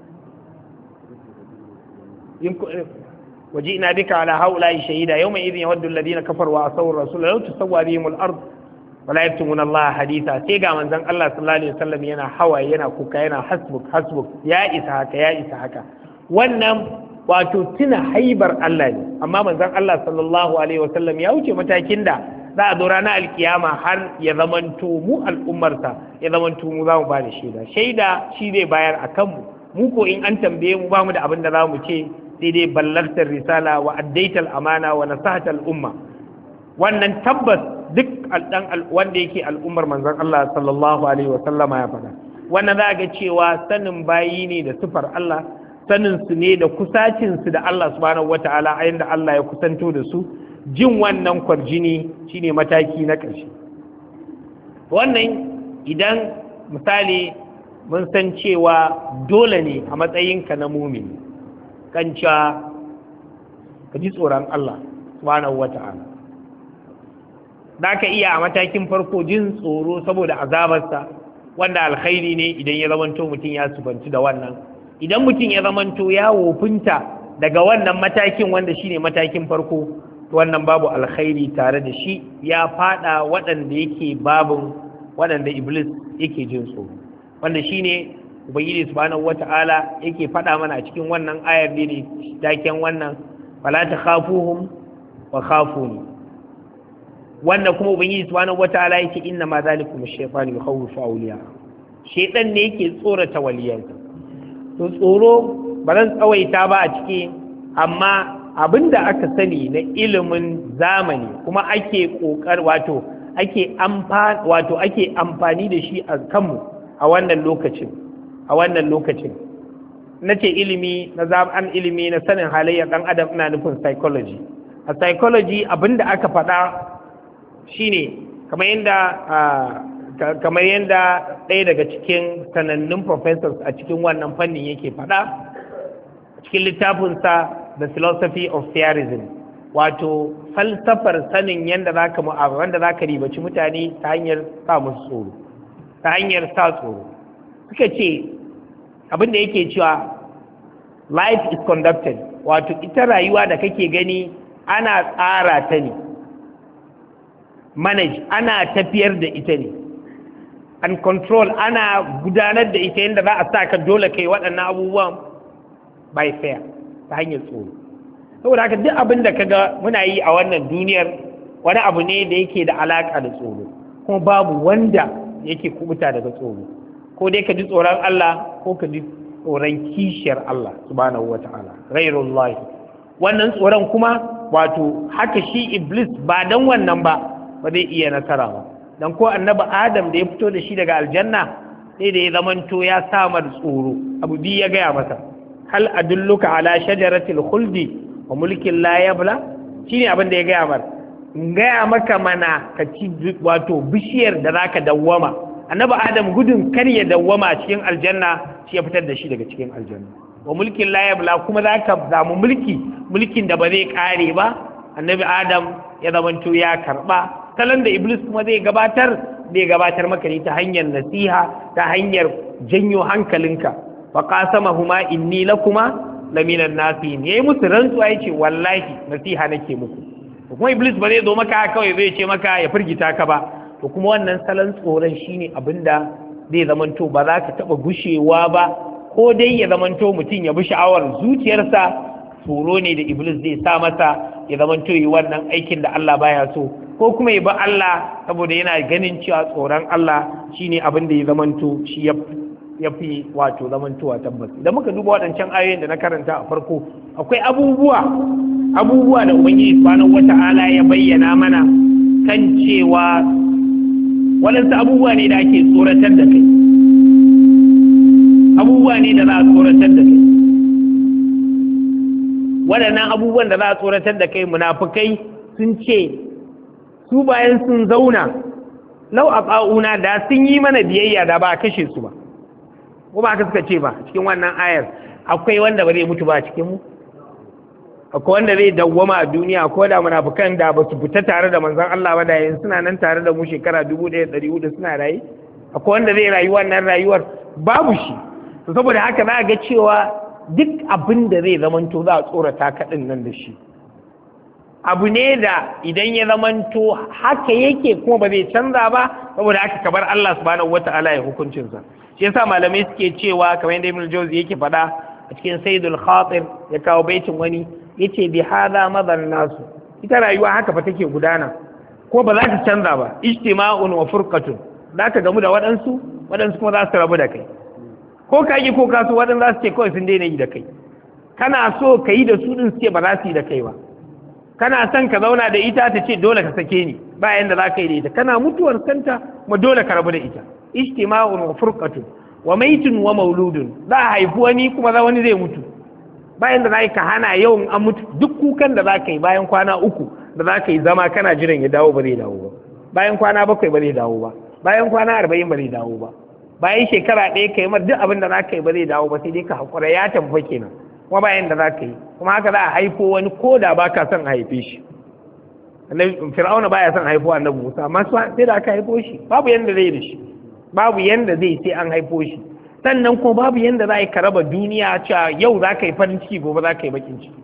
وجئنا بك على هؤلاء شهيدا يومئذ يود الذين كفروا وعصوا الرسول لو تسوى بهم الارض ولا يكتمون الله حديثا. sai ga manzon Allah sallallahu alaihi wasallam yana hawaye, yana kuka, yana hasbuk ya isa haka. Wannan wato tuna haibar Allah ne, amma manzon Allah sallallahu alaihi wasallam ya wuce matakin da za a zo ranar alkiyama har ya zamanto mu al'ummarsa, ya zamanto mu za mu ba da shaida shi zai bayar a kanmu. Mu ko in an tambaye mu ba mu da abin da za mu ce sai dai ballartar risala wa addaital amana wa nasahatal umma. Wannan tabbas duk wanda yake al'ummar manzon Allah sallallahu alaihi wa sallama ya faɗa. Wannan za ga cewa sanin bayi ne da sifar Allah, sanin su ne da kusacin su da Allah subhanahu wata'ala, a yanda Allah ya kusanto da su. Jin wannan kwarjini shine mataki na ƙarshe. Wannan idan misali mun san cewa dole ne a matsayinka na mumini kanca ka ji tsoron Allah subhanahu wata'ala. Za ka iya a matakin farko jin tsoro saboda azabarsa, wanda alkhairi ne idan ya zamanto mutum ya sufanci da wannan. Idan mutum ya zamanto ya wofinta daga wannan matakin wanda shine matakin farko, wannan babu alkhairi tare da shi, ya fada waɗanda yake babun waɗanda Iblis yake jin tsoro, wanda shine Ubangiji subhanahu wata'ala yake faɗa mana a cikin wannan ayar ne taken wannan fala takhafuhum wa khafuni, wanda kuma Ubangiji subhanahu wata'ala yake inna ma zalikum ash-shaytanu yukhawwifu awliya, shaytan ne yake tsorata waliyansa. To tsoro ba zan tsawaita ba a ciki, amma abinda aka sani na ilimin zamani kuma ake kokar ake amfani da shi a kanmu a wannan lokacin na ce ilimi na zaman ilimi na sanin halayyar ɗan adam, ina nufin psychology. A psychology abinda aka faɗa shine kamar yadda kamar yadda ɗaya daga cikin sanannun professors a cikin wannan fannin yake faɗa cikin littafinsa The Philosophy of Theorism, wato falsafar sanin yadda za ka ribaci mutane ta hanyar sa musu tsoro, ta hanyar sa tsoro. Suka ce abin da yake cewa life is conducted, wato ita rayuwa da kake gani ana tsara ta ne, manage ana tafiyar da ita ne, and control ana gudanar da ita yadda za a sa ka dole kai waɗannan abubuwan by fair, ta hanyar tsoro. Saboda haka duk abin da kaga muna yi a wannan duniyar wani abu ne da yake da alaka da tsoro, kuma babu wanda yake kubuta daga tsoro, ko dai ka ji tsoron Allah ko ka ji tsoron kishiyar Allah subhanahu wata'ala, ghairullahi. Wannan tsoron kuma wato haka shi Iblis ba dan wannan ba zai iya nasara ba, dan ko annabi Adam da ya fito da shi daga aljanna sai da ya zamanto ya samar tsoro, abu biyu ya gaya masa, hal adulluka ala shajaratil khuldi wa mulkin la yabla, shine abin da ya gaya mar, in gaya maka mana ka ci wato bishiyar da zaka dawwama. Annabi Adam gudun kar ya dawwama a cikin aljanna shi ya fitar da shi daga cikin aljanna. Wa mulkin la yabla, kuma zaka samu mulkin da ba zai kare ba. Annabi Adam ya zamanto ya karba salon da Iblis kuma zai gabatar maka ne ta hanyar nasiha, ta hanyar janyo hankalinka. Fa qasamahuma inni lakuma laminan nasihin, yayi musu rantsuwa yace wallahi nasiha nake muku. Kuma Iblis ba zai zo maka kawai zai ce maka ya firgita ka ba. To kuma wannan salon tsoron shine abinda zai zamanto ba za ka taba gushewa ba, ko dai ya zamanto mutum ya bi sha'awar zuciyarsa, tsoro ne da Iblis zai sa masa ya zamanto yi wannan aikin da Allah baya so, ko kuma ya bi Allah saboda yana ganin cewa tsoron Allah shine abin da ya zamanto shi ya fi wato zamantowa tabbas. Idan muka duba waɗancan ayoyin da na karanta a farko, akwai abubuwa da Ubangiji subhanahu wata'ala ya bayyana mana kan cewa waɗansu abubuwa ne da ake tsoratar da kai, abubuwa ne da za a tsoratar da kai. Waɗannan abubuwan da za a tsoratar da kai, munafukai sun ce su bayan sun zauna lau a ƙa'una da sun yi mana biyayya da ba a kashe su ba, ko ba ka suka ce ba cikin wannan ayar. Akwai wanda ba zai mutu ba cikin mu, akwai wanda zai dawwama a duniya, ko da munafukan da ba su fita tare da manzon Allah ba da yanzu suna nan tare da mu shekara 1400 suna rayu. Akwai wanda zai rayu wannan rayuwar, babu shi. To saboda haka za a ga cewa duk abin da zai zamanto za a tsorata kaɗin nan da shi, abu ne da idan ya zamanto haka yake kuma ba zai canza ba, saboda haka kabar Allah subhanahu wata'ala ya hukuncinsa. Shi yasa malamai suke cewa kamar yadda Ibn Jawzi yake faɗa a cikin Sayyidul Khatir, ya kawo baitin wani yace bi hadha madhan nasu, ita rayuwa haka fa take gudana ko ba za ta canza ba, ijtima'un wa furqatun, za ka gamu da waɗansu kuma za su rabu da kai, ko ka yi ko ka so waɗansu za su ce kawai sun daina yi da kai, kana so ka yi da su ɗin suke ba za su yi da kai ba, kana son ka zauna da ita ta ce dole ka sake ni bayan da za ka yi da ita, kana mutuwar kanta kuma dole ka rabu da ita. Ijtima'un wa furqatun wa maitun wa mauludun, za a haifi wani kuma wani zai mutu, bayan da za ka hana yawan an mutu. Duk kukan da za ka yi bayan kwana 3 da za ka yi zama kana jiran ya dawo ba zai dawo ba, bayan kwana 7 ba zai dawo ba, bayan kwana 40 ba zai dawo ba, bayan shekara 1 ka yi mar duk abin da za ka yi ba zai dawo ba, sai dai ka haƙura, ya tafi kenan, kuma bayan da za ka yi. Kuma haka za a haifo wani ko da ba ka son a haife shi. Fir'auna baya son haifo annabi Musa, amma sai da aka haifo shi, babu yanda zai da shi, babu yanda zai sai an haifo shi. Sannan kuma babu yanda za ka raba duniya cewa yau za ka yi farin ciki gobe za ka yi bakin ciki.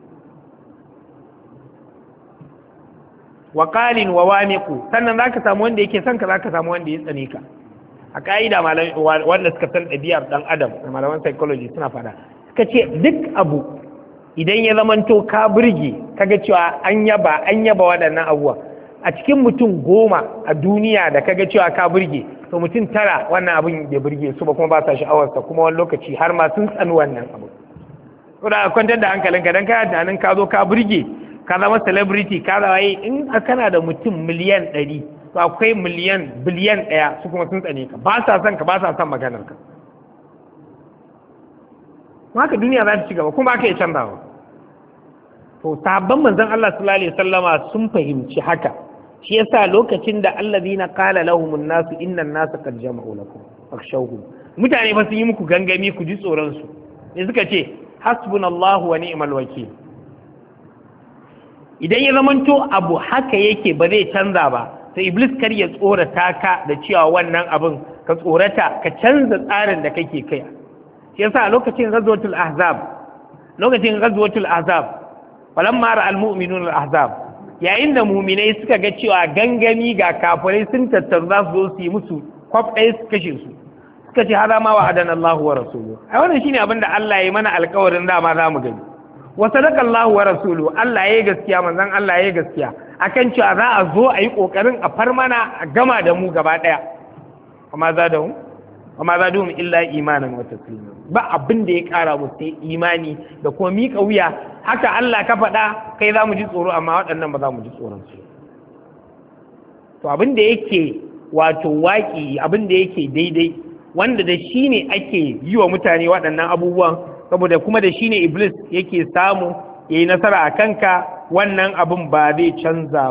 Wa qalin wa wamiqu, sannan za ka samu wanda yake son ka, za ka samu wanda ya tsane ka. A ka'ida wanda suka san ɗabi'ar ɗan adam, malaman psychology suna fada, suka ce duk abu idan ya zamanto ka burge, kaga cewa an yaba waɗannan abubuwa, a cikin mutum 10 a duniya da kaga cewa ka burge, to mutum 9 wannan abin bai burge su ba, kuma ba sa sha'awarsa, kuma wani lokaci har ma sun tsani wannan abu. To da kwantar da hankalinka, dan kana tunanin ka zo ka burge, ka zama celebrity, ka zama in kana da mutum miliyan 100, to akwai biliyan 1 su kuma sun tsane ka, ba sa son ka, ba sa son maganar ka. Haka duniya za ta ci gaba, kuma aka yi canzawa. To sahabban manzon Allah sallallahu alaihi wasallama sun fahimci haka, shi yasa lokacin da allazina qala lahumun nasu innan nasa qad jama'u lakum fakhshawhum, mutane ba sun yi muku gangami ku ji tsoron su, ne suka ce hasbunallahu wa ni'mal wakil. Idan ya zamanto abu haka yake ba zai canza ba, sai iblis kar ya tsorata ka da cewa wannan abin ka tsorata ka canza tsarin da kake kai. Shi yasa lokacin ghazwatul ahzab falamma ra'al mu'minuna al-ahzab, yayin da mu'minai suka ga cewa gangami ga kafirai sun tattaru za su zo su yi musu kwaf ɗaya su kashe su, suka ce hada ma wa'adana Allahu wa rasuluhu. Ai wannan shine abin da Allah ya yi mana alƙawarin dama za mu gani. Wa sadaqa Allahu wa rasuluhu, Allah ya yi gaskiya, manzon Allah ya yi gaskiya akan cewa za a zo a yi kokarin a far mana a gama da mu gaba ɗaya. Amma zadahum illa imanan wa taslima, ba abin da ya kara musu sai imani da kuma miƙa wuya. Haka Allah ka faɗa, kai za mu ji tsoro amma waɗannan ba za mu ji tsoron su. To abin da yake wato waƙi, abin da yake daidai, wanda da shi ne ake yi wa mutane waɗannan abubuwan, saboda kuma da shi ne iblis yake samu ya yi nasara a kanka, wannan abin ba zai canza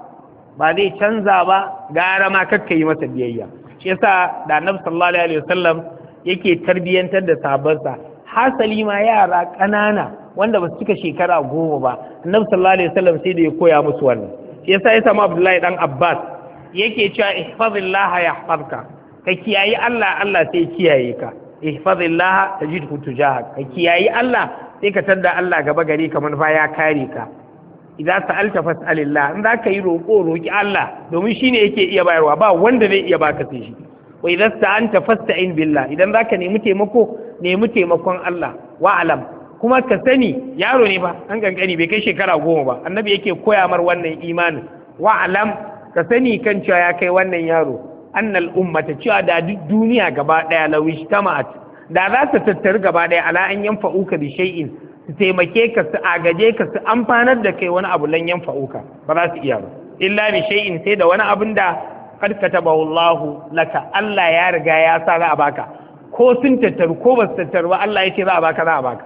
ba gara ma kakka yi masa biyayya. Shi yasa da annabi sallallahu alaihi wasallam yake tarbiyantar da sahabbansa, hasali ma yara ƙanana wanda ba su cika shekara 10 ba, annabi sallallahu alaihi wasallam sai da ya koya musu wannan. Shi yasa ya samu Abdullahi dan Abbas yake cewa ihfazillaha yahfazka, ka kiyayi Allah, Allah sai kiyaye ka. Ihfazillaha tajidhu tujahak, ka kiyayi Allah sai ka tadda Allah gaba gare ka, manufa ya kare ka. Idan sa'alta fas'alillah, in za ka yi roƙi Allah, domin shine yake iya bayarwa, ba wanda zai iya baka sai shi. Wa idan sta'anta fasta'in billah, idan za ka nemi taimakon Allah. Wa'alam, kuma ka sani yaro ne ba, an kankani bai kai shekara 10 ba, annabi yake koya mar wannan imanin. Wa'alam, ka sani kan cewa ya kai wannan yaro, annal ummata, cewa da duk duniya gaba daya lawish tama'at, da za ta tattaru gaba daya ala an yanfa'uka bi shay'in, su taimake ka, su agaje ka, su amfanar da kai wani abu lan yanfa'uka, ba za su iya ba, illa bi shay'in, sai da wani abin da qad katabahu Allahu laka, Allah ya riga ya sa za a baka, ko sun tattaru ko ba su tattaru ba, Allah ya ce za a baka.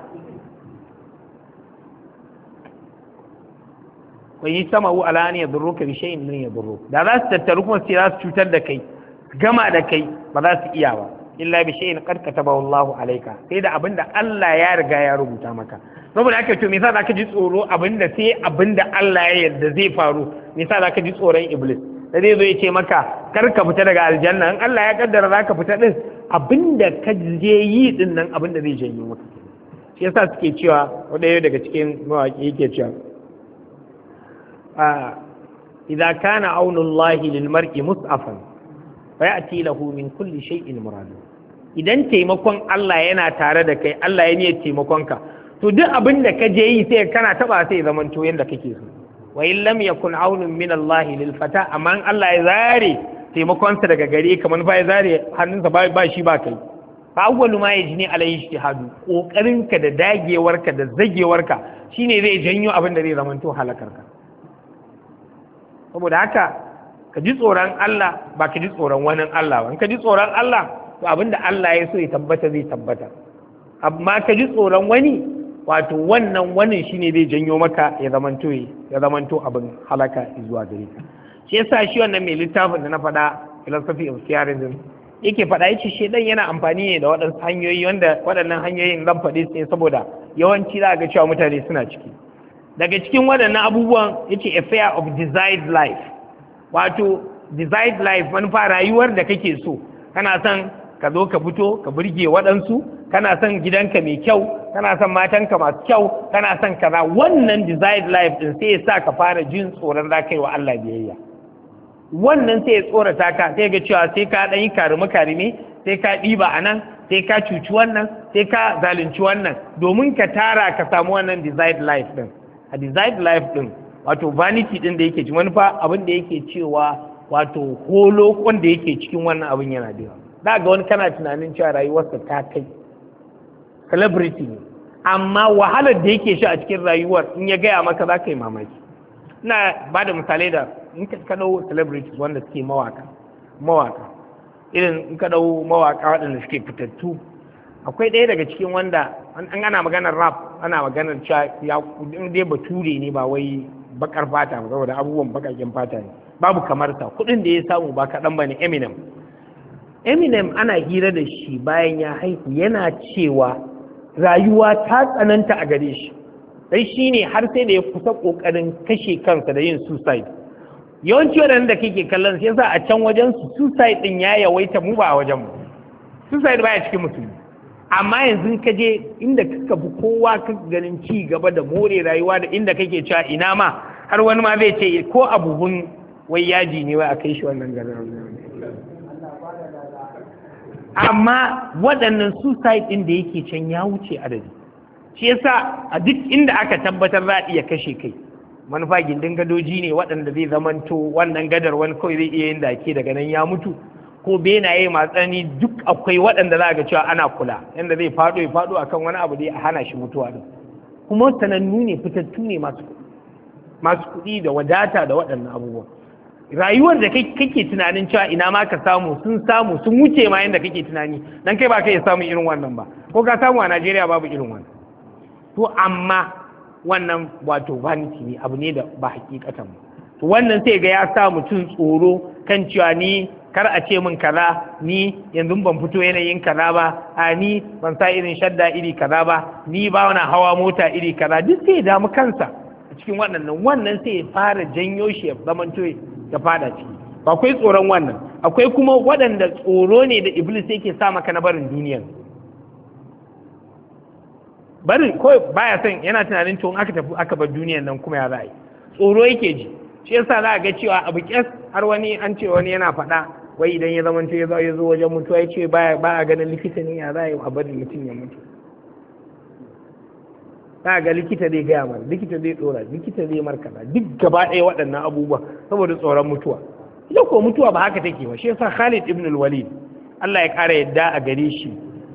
Wa yi sama'u ala an yadurruka bi shay'in lan yadurruka, da za su tattaru kuma sai za su cutar da kai, gama da kai, ba za su iya ba, illa bi shay'in qad katabahu Allahu alayka, sai da abinda Allah ya riga ya rubuta maka. Saboda haka to me yasa zaka ji tsoro abinda Allah ya yarda zai faru? Me yasa zaka ji tsoron iblis da zai zo ya ce maka kar ka fita daga aljanna? In Allah ya kaddara zaka fita din, abinda ka je yi din nan abinda zai janyo maka. Shi yasa suke cewa, wanda daga cikin mawaki yake cewa idza kana aunullahi lil mar'i mus'afan fa ya'ti lahu min kulli shay'in muradu. Idan taimakon Allah yana tare da kai, Allah ya niyyar taimakon ka, to duk abin da ka je yi sai kana taba sai zaman to yanda kake so. Wa in lam yakun aunun min Allah lil fata, amma Allah ya zare taimakon sa daga gare ka, man fa ya zare hannunsa ba shi ba kai. Fa awwalu ma yajni alayhi ijtihadu, kokarin ka da dagewar ka da zagewar ka shine zai janyo abin da zai zaman to halakar ka. Saboda haka ka ji tsoron Allah, ba ka ji tsoron wani Allah ba. In ka ji tsoron Allah, to abinda Allah ya so ya tabbata zai tabbata. Amma ka ji tsoron wani, wato wannan wani shine zai janyo maka ya zamanto abin halaka zuwa gare ka. Shi yasa shi wannan mai littafin da na faɗa, philosophy of theorism, yake faɗa yace shedan yana amfani ne da waɗansu hanyoyi, wanda waɗannan hanyoyin zan faɗe su ne saboda yawanci za ga cewa mutane suna ciki. Daga cikin waɗannan abubuwan yace a fear of desired life, wato desired life, manufa rayuwar da kake so, kana son ka zo ka fito ka burge waɗansu, kana son gidanka mai kyau, kana son matanka masu kyau, kana son kaza, wannan desired life din sai ya sa ka fara jin tsoron za ka yi wa Allah biyayya. Wannan sai ya tsorata ka, sai ga cewa sai ka ɗan yi karime sai ka ɗiba a nan, sai ka cuci wannan, sai ka zalunci wannan, domin ka tara ka samu wannan desired life din. A desired life din, wato vanity din da yake ci, manufa abin da yake cewa wato holo wanda yake cikin wannan abin yana da yawa. Za ga wani kana tunanin cewa rayuwarsa ta kai celebrity ne, amma wahalar da yake shi a cikin rayuwar in ya gaya maka za ka yi mamaki. Ina ba da misalai da in ka ɗau celebrities wanda suke mawaka irin in ka ɗau mawaka waɗanda suke fitattu, akwai ɗaya daga cikin wanda an ana maganar rap, ana maganar cewa ya dai bature ne ba wai bakar fata ba, saboda abubuwan bakakin fata ne. babu kamarsa, kuɗin da ya samu ba kaɗan ba ne. Eminem ana hira da shi bayan ya haihu yana cewa rayuwa ta tsananta a gare shi, sai shi ne har sai da ya kusa ƙoƙarin kashe kansa da yin suicide. Yawanci waɗanda da kake kallon sai yasa a can wajen su suicide ɗin ya yawaita, mu ba a wajen mu. Suicide baya cikin musulmi. Amma yanzu ka je inda kaka bi kowa ka ganin ci gaba da more rayuwa da inda kake cewa ina ma har wani ma zai ce ko abubuwan wai yaji ne wai a kai shi wannan garin. Amma waɗannan suicide ɗin da yake can ya wuce adadi. Shi yasa a duk inda aka tabbatar za a iya kashe kai, manufa gindin gadoji ne waɗanda zai zamanto wannan gadar wani kawai zai iya yin dake daga nan ya mutu, ko benaye matsani duk akwai waɗanda za a ga cewa ana kula yadda zai faɗo ya faɗo akan wani abu da a hana shi mutuwa din. Kuma sanannu ne, fitattu ne masu kuɗi da wadata da waɗannan abubuwa. Rayuwar da kake tunanin cewa ina ma ka samu sun wuce ma yadda kake tunani, dan kai ba ka iya samun irin wannan ba, ko ka samu a Najeriya babu irin wannan. To amma wannan wato vanity ne, abu ne da ba hakikatan ba. To wannan sai ga ya sa mutum tsoro kan cewa ni kar a ce min kaza, ni yanzu ban fito yanayin kaza ba, a ni ban sa irin shadda iri kaza ba, ni ba wani hawa mota iri kaza, duk sai ya damu kansa a cikin wannan sai ya fara janyo shi ya zamanto ya fada ciki. Akwai tsoron wannan, akwai kuma waɗanda tsoro ne da Iblis yake sa maka na barin duniyar. Barin ko baya son, yana tunanin to aka tafi aka bar duniyar nan kuma ya za a yi, tsoro yake ji. Shi yasa za a ga cewa abu kyas har wani an ce wani yana faɗa wai idan ya zama ya zo wajen mutuwa ya ce ba a ganin likita ne ya za a yi a bari mutum ya mutu. Za a ga likita zai gaya mara, likita zai tsora, likita zai markala, duk gaba ɗaya waɗannan abubuwa saboda tsoron mutuwa. Ita ko mutuwa ba haka take ba. Shi yasa Khalid ibn al-Walid Allah ya ƙara yadda a gare shi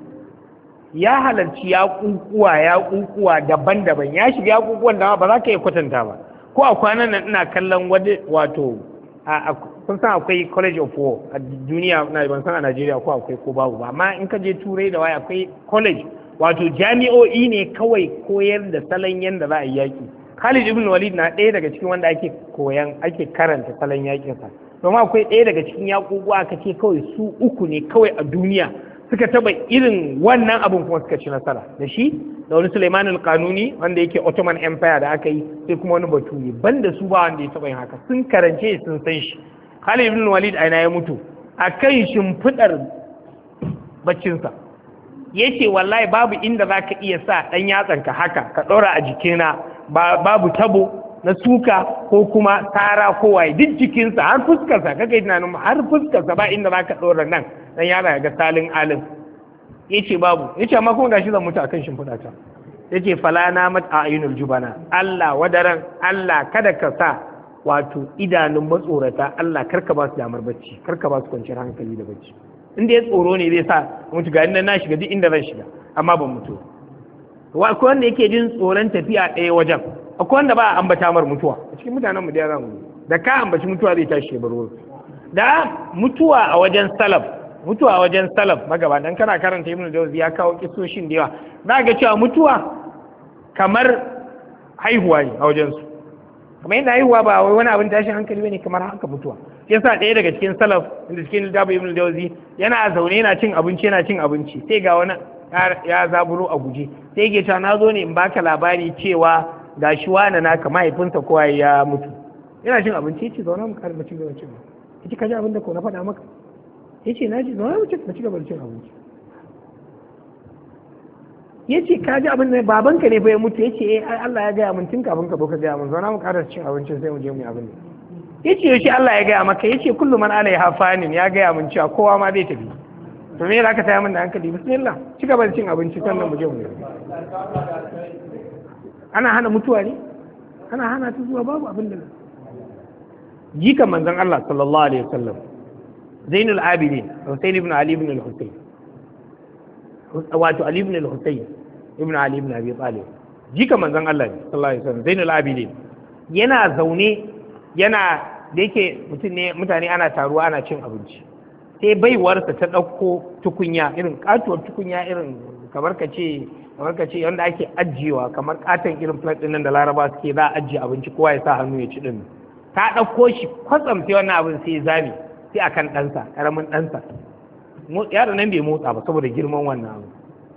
ya halarci yaƙuƙuwa daban-daban, ya shiga yaƙuƙuwan da ba za ka iya kwatanta ba. Ko a kwanan nan ina kallon wato kun san akwai College of War a duniya, na ban san a Najeriya ko akwai ko babu ba, amma in ka je Turai da waya akwai college, wato jami'o'i ne kawai koyar da salon yadda za a yi yaƙi. Khalid ibn Walid na ɗaya daga cikin wanda ake karanta salon yaƙinsa. Domin akwai ɗaya daga cikin yaƙuƙuwa aka ce kawai su uku ne kawai a duniya suka taba irin wannan abin kuma suka ci nasara, da shi da wani Suleiman al-Qanuni wanda yake Ottoman Empire da aka yi, sai kuma wani Baturi. Banda su ba wanda ya taba yin haka, sun karance sun san shi. Khalid ibn Walid aina ya mutu akan shimfidar baccinsa, yace wallahi babu inda zaka iya sa dan yatsanka haka ka ɗora a jikina babu tabo na suka ko kuma tara ko waye, duk jikinsa har fuskarsa kaga tunanin har fuskarsa ba inda zaka ɗora nan dan yara ga salin alim. Yace babu, yace amma kuma gashi zan mutu akan shimfiɗa ta. Yace fala namat ayunul jubana, Allah wadaran, Allah kada ka sa wato idanun matsorata, Allah karka ba su damar bacci, karka ba su kwanciyar hankali da bacci. Inda ya tsoro ne zai sa mutu, ga inda na shiga duk inda zan shiga amma ban mutu. Akwai wanda yake jin tsoron tafiya ɗaya wajen, akwai wanda ba a ambata mar mutuwa. A cikin mutanen mu da yaran mu da ka ambaci mutuwa zai tashi ya bar wurin. Da mutuwa a wajen salaf magaba, dan kana karanta Ibn Jawzi ya kawo kisoshin da yawa, za ga cewa mutuwa kamar haihuwa ne a wajen su. Kamar yadda haihuwa ba wani abin tashin hankali bane, kamar haka mutuwa. Yasa ɗaya daga cikin salaf inda cikin littafin Ibn Jawzi yana zaune yana cin abinci sai ga wani ya zaburo a guje, sai yake cewa na zo ne in baka labari cewa ga shi wani naka mahaifinsa kowa ya mutu. Yana cin abinci, yace zauna mu kare mutum da cin abinci. Yace ka ji abin da ko na faɗa maka? Yace na ji, zauna mu ci gaba da cin abinci. Yace ka ji abin da babanka ne fa ya mutu? Yace Allah ya gaya min tun kafin ka zo ka gaya min, zauna mu kare cin abincin sai mu je mu yi abin da. Yace yaushe Allah ya gaya maka? Yace kullu man alaiha fanin, ya gaya min cewa kowa ma zai tafi. To me za ka taya min da hankali? Bismillah, ci gaba da cin abinci sannan mu je mu yi. Ana hana mutuwa ne? Ana hana ta zuwa babu abin da. Jikan manzon Allah sallallahu alaihi wasallam Zainul Abidin Husayn ibn Ali ibn al-Husayn, wato Ali ibn al-Husayn ibn Ali ibn Abi Talib, jikan manzon Allah sallallahu alaihi wasallam Zainul Abidin yana zaune, yana da yake mutane ana taruwa ana cin abinci, sai baiwarsa ta ɗauko tukunya, irin katuwar tukunya, irin kamar ka ce wanda ake ajiyewa kamar katon irin plate ɗin nan da Laraba suke za a ajiye abinci kowa ya sa hannu ya ci din. ta ɗauko shi kwatsam sai wannan abin sai zame sai akan ɗansa ƙaramin ɗansa yaro nan bai motsa ba saboda girman wannan abu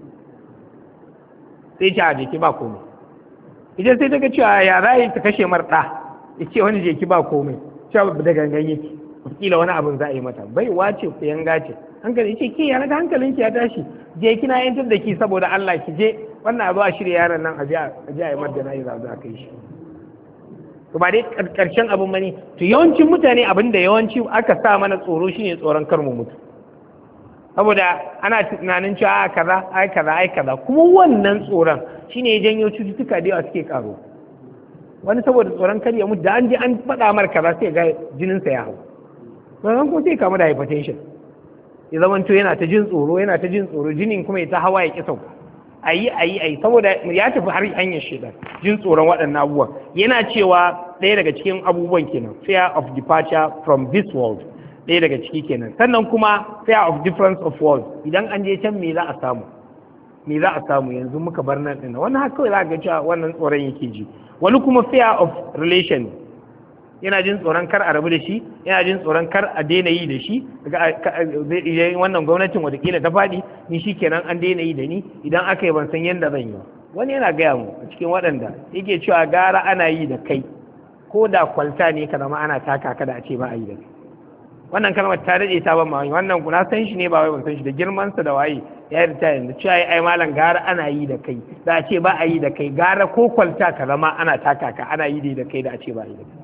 sai ce a jeki ba komai idan sai ta ga cewa ya rayu ta kashe marɗa ya ce wani jeki ba komai cewa da gangan yake kila wani abin za a yi mata bai wace ku yanga ce hankali ce ke yana da hankalinki ya tashi je kina yantar da ki saboda Allah ki je wannan abu a shirya yaron nan a je a yi madana yi za a kai shi to ba dai karshen abin mani to yawancin mutane abin da yawanci aka sa mana tsoro shine tsoron kar mu mutu saboda ana tunanin cewa kaza ai kaza kuma wannan tsoron shine ya janyo cututtuka da yawa suke karo wani saboda tsoron kar ya mutu da an je an faɗa mar kaza sai ga jininsa ya hau wannan kuma sai kama da hypertension ya zamanto yana ta jin tsoro jinin kuma ya ta hawa ya ki sauka ayi saboda ya tafi har hanyar shaidan jin tsoron waɗannan abubuwan yana cewa ɗaya daga cikin abubuwan kenan fear of departure from this world ɗaya daga ciki kenan sannan kuma fear of difference of world idan an je can me za a samu yanzu muka bar nan ɗin wannan haka kawai za ga cewa wannan tsoron yake ji wani kuma fear of relation yana jin tsoron kar a rabu da shi yana jin tsoron kar a daina yi da shi idan wannan gwamnatin watakila ta faɗi ni shi kenan an daina yi da ni idan aka yi ban san yadda zan yi wani yana gaya mu a cikin waɗanda yake cewa gara ana yi da kai ko da kwalta ne ka zama ana taka ka da a ce ba a yi da kai wannan kalmar ta daɗe ta ban mawani wannan na san shi ne ba wai ban san shi da girmansa da waye ya yi ta yanzu cewa ai malam gara ana yi da kai da a ce ba a yi da kai gara ko kwalta ka zama ana taka ka ana yi da kai da a ce ba a yi da kai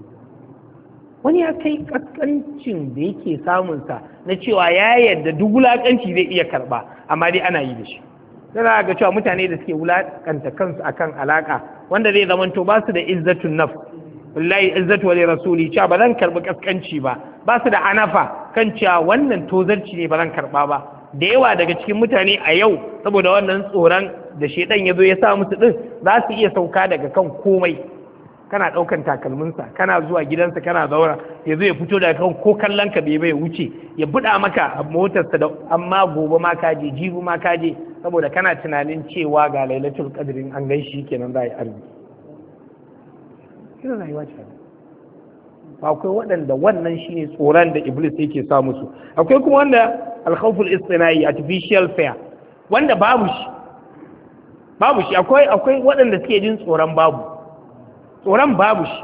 wani ya kai kaskancin da yake samunsa na cewa ya yarda duk wulakanci zai iya karba amma dai ana yi da shi za ga cewa mutane da suke wulakanta kansu akan alaka wanda zai zamanto ba su da izzatun nafs wallahi izzatu wa rasuli cewa ba zan karbi kaskanci ba su da anafa kan cewa wannan tozarci ne ba zan karba ba da yawa daga cikin mutane a yau saboda wannan tsoron da shedan ya zo ya sa musu din za su iya sauka daga kan komai kana ɗaukan takalminsa kana zuwa gidansa kana zaura ya zo ya fito daga kan ko kallon ka bai wuce ya buɗa maka a motarsa da amma gobe ma ka je jibi ma ka je saboda kana tunanin cewa ga lailatul qadrin an gan shi kenan za a yi arziki kina rayuwa ce akwai waɗanda wannan shine tsoron da iblis yake sa musu akwai kuma wanda alkhawful istinai artificial fear wanda babu shi akwai waɗanda suke jin tsoron babu shi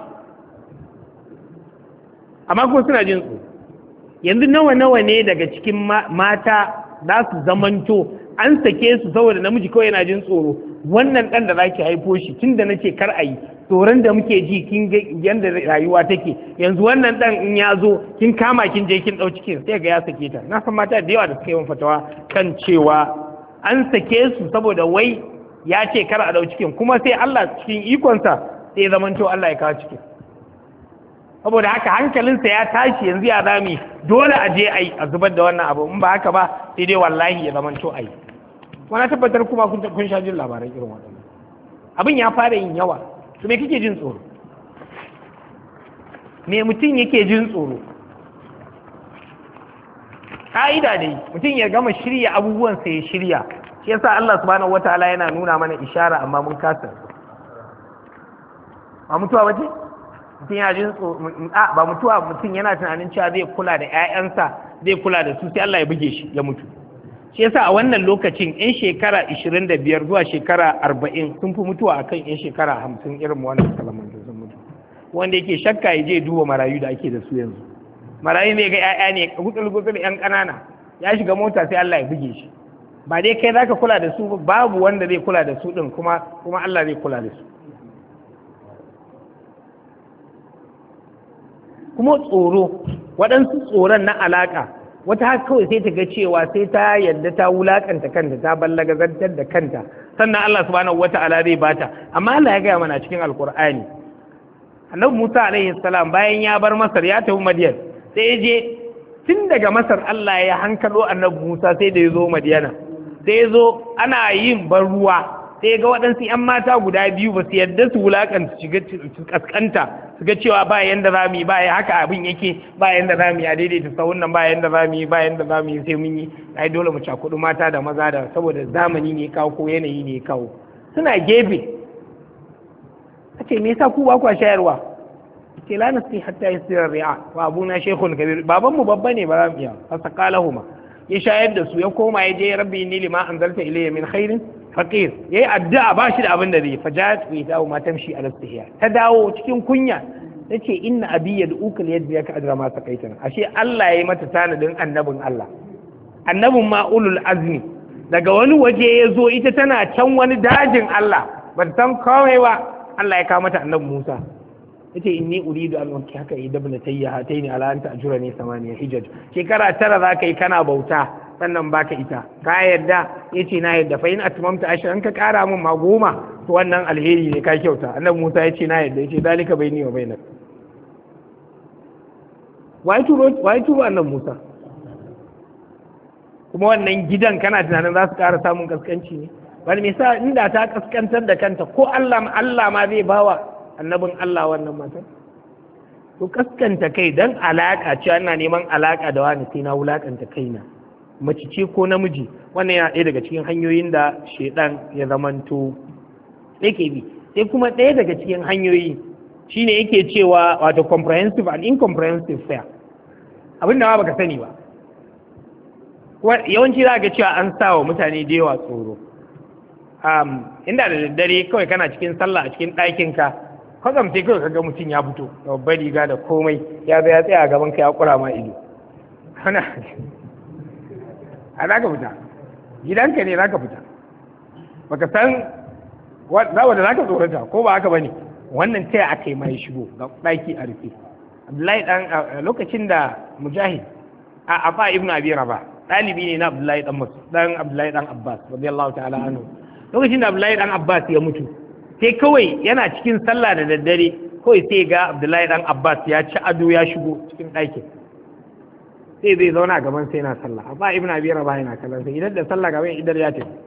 amma kuma suna jin tsoro yanzu nawa ne daga cikin mata za su zamanto an sake su saboda namiji kawai yana jin tsoro wannan ɗan da za ki haifo shi tun da na ce kar a yi tsoron da muke ji kin ga yadda rayuwa take yanzu wannan ɗan in ya zo kin kama kin je kin ɗau cikin sai ga ya sake ta na san mata da yawa da suka yi fatawa kan cewa an sake su saboda wai ya ce kar a ɗau cikin kuma sai Allah cikin ikonsa sai zamanto Allah ya kawo cikin saboda haka hankalinsa ya tashi yanzu ya zami dole a je a zubar da wannan abu in ba haka ba sai dai wallahi ya zamanto a yi wani tabbatar kuma kun sha jin labaran irin waɗannan abin ya fara yin yawa to me kake jin tsoro me mutum yake jin tsoro ka'ida ne mutum ya gama shirya abubuwansa ya shirya shi yasa Allah subhanahu wataala yana nuna mana ishara amma mun kasa ba mutuwa bace mutum yana jin ba mutuwa mutum yana tunanin cewa zai kula da ƴaƴansa zai kula da su sai Allah ya buge shi ya mutu shi yasa a wannan lokacin yan shekara 25 zuwa shekara 40 sun fi mutuwa akan yan shekara 50 irin wannan kalaman da sun mutu wanda yake shakka ya je duba marayu da ake da su yanzu marayu ne ga ƴaƴa ne gutsul yan ƙanana ya shiga mota sai Allah ya buge shi ba dai kai zaka kula da su babu wanda zai kula da su din kuma Allah zai kula da su kuma tsoro waɗansu tsoron na alaƙa wata haka kawai sai ta ga cewa sai ta yadda ta wulakanta kanta ta ballagazantar da kanta sannan Allah subhanahu wata'ala zai bata amma Allah ya gaya mana cikin alkur'ani annabi Musa alaihi salam bayan ya bar Masar ya tafi Madiyan sai ya je tun daga Masar Allah ya hankalo annabi Musa sai da ya zo Madiyana sai ya zo ana yin ban ruwa sai ga waɗansu 'yan mata guda biyu ba su yadda su wulakanta su kaskanta su ga cewa ba yanda za mu yi ba haka abin yake ba yanda za mu yi a daidaita sahun nan ba yanda za mu yi ba yanda za mu yi sai mun yi ai dole mu cakudu mata da maza da saboda zamani ne kawo ko yanayi ne kawo suna gefe a ce me yasa ku ba ku shayarwa ce la nasti hatta yasira ri'a wa abuna shaykhun kabir baban mu babba ne ba za mu iya fasaqalahuma ya shayar da su ya koma ya je rabbi inni lima anzalta ilayya min khairin faqir yayi addu'a ba shi da abin da zai fajat wa dawo ma tamshi ala istihya ta dawo cikin kunya tace inna abi yad'uka liyadbiyaka ajra ma saqaitana ashe Allah yayi mata tanadin annabin Allah annabin ma ulul azmi daga wani waje ya zo ita tana can wani dajin Allah ba ta san komai ba Allah ya kawo mata annabi Musa yace inni uridu an wanki haka idabna tayya hataini ala anta ajurani samaniya hijaj shekara 9 zaka yi kana bauta sannan baka ita ka yadda yace na yadda fa in atmamta ashran ka kara min ma 10 to wannan alheri ne ka kyauta annabi Musa yace na yadda yace dalika baini wa bainak wai turo annabi Musa kuma wannan gidan kana tunanin za su ƙara samun kaskanci ne wani me yasa inda ta kaskantar da kanta ko Allah ma zai bawa annabin Allah wannan matan to kaskanta kai dan alaka ce ana neman alaka da wani sai na wulakanta kaina mace ce ko namiji wannan yana ɗaya daga cikin hanyoyin da shedan ya zamanto yake bi sai kuma ɗaya daga cikin hanyoyi shine yake cewa wato comprehensive and incomprehensive fair abin da ma baka sani ba yawanci za ga cewa an sa wa mutane da yawa tsoro inda da daddare kawai kana cikin sallah a cikin ɗakinka kwazam sai kawai kaga mutum ya fito da babbar riga da komai ya zo ya tsaya a gaban ka ya kura ma ido kana a za ka fita gidanka ne za ka fita baka san wanda za ka tsorata ko ba haka bane wannan taya aka yi ma ya shigo ga ɗaki a rufe Abdullahi dan lokacin da Mujahid a Afa ibn Abi Rabah ɗalibi ne na Abdullahi dan Abbas radiyallahu ta'ala anhu lokacin da Abdullahi dan Abbas ya mutu sai kawai yana cikin sallah da daddare kawai sai ga Abdullahi dan Abbas ya ci ado ya shigo cikin ɗakin sai zai zauna a gaban sai yana sallah Afa ibn Abi Rabah yana kallon sai idan da sallah gaban idar ya tafi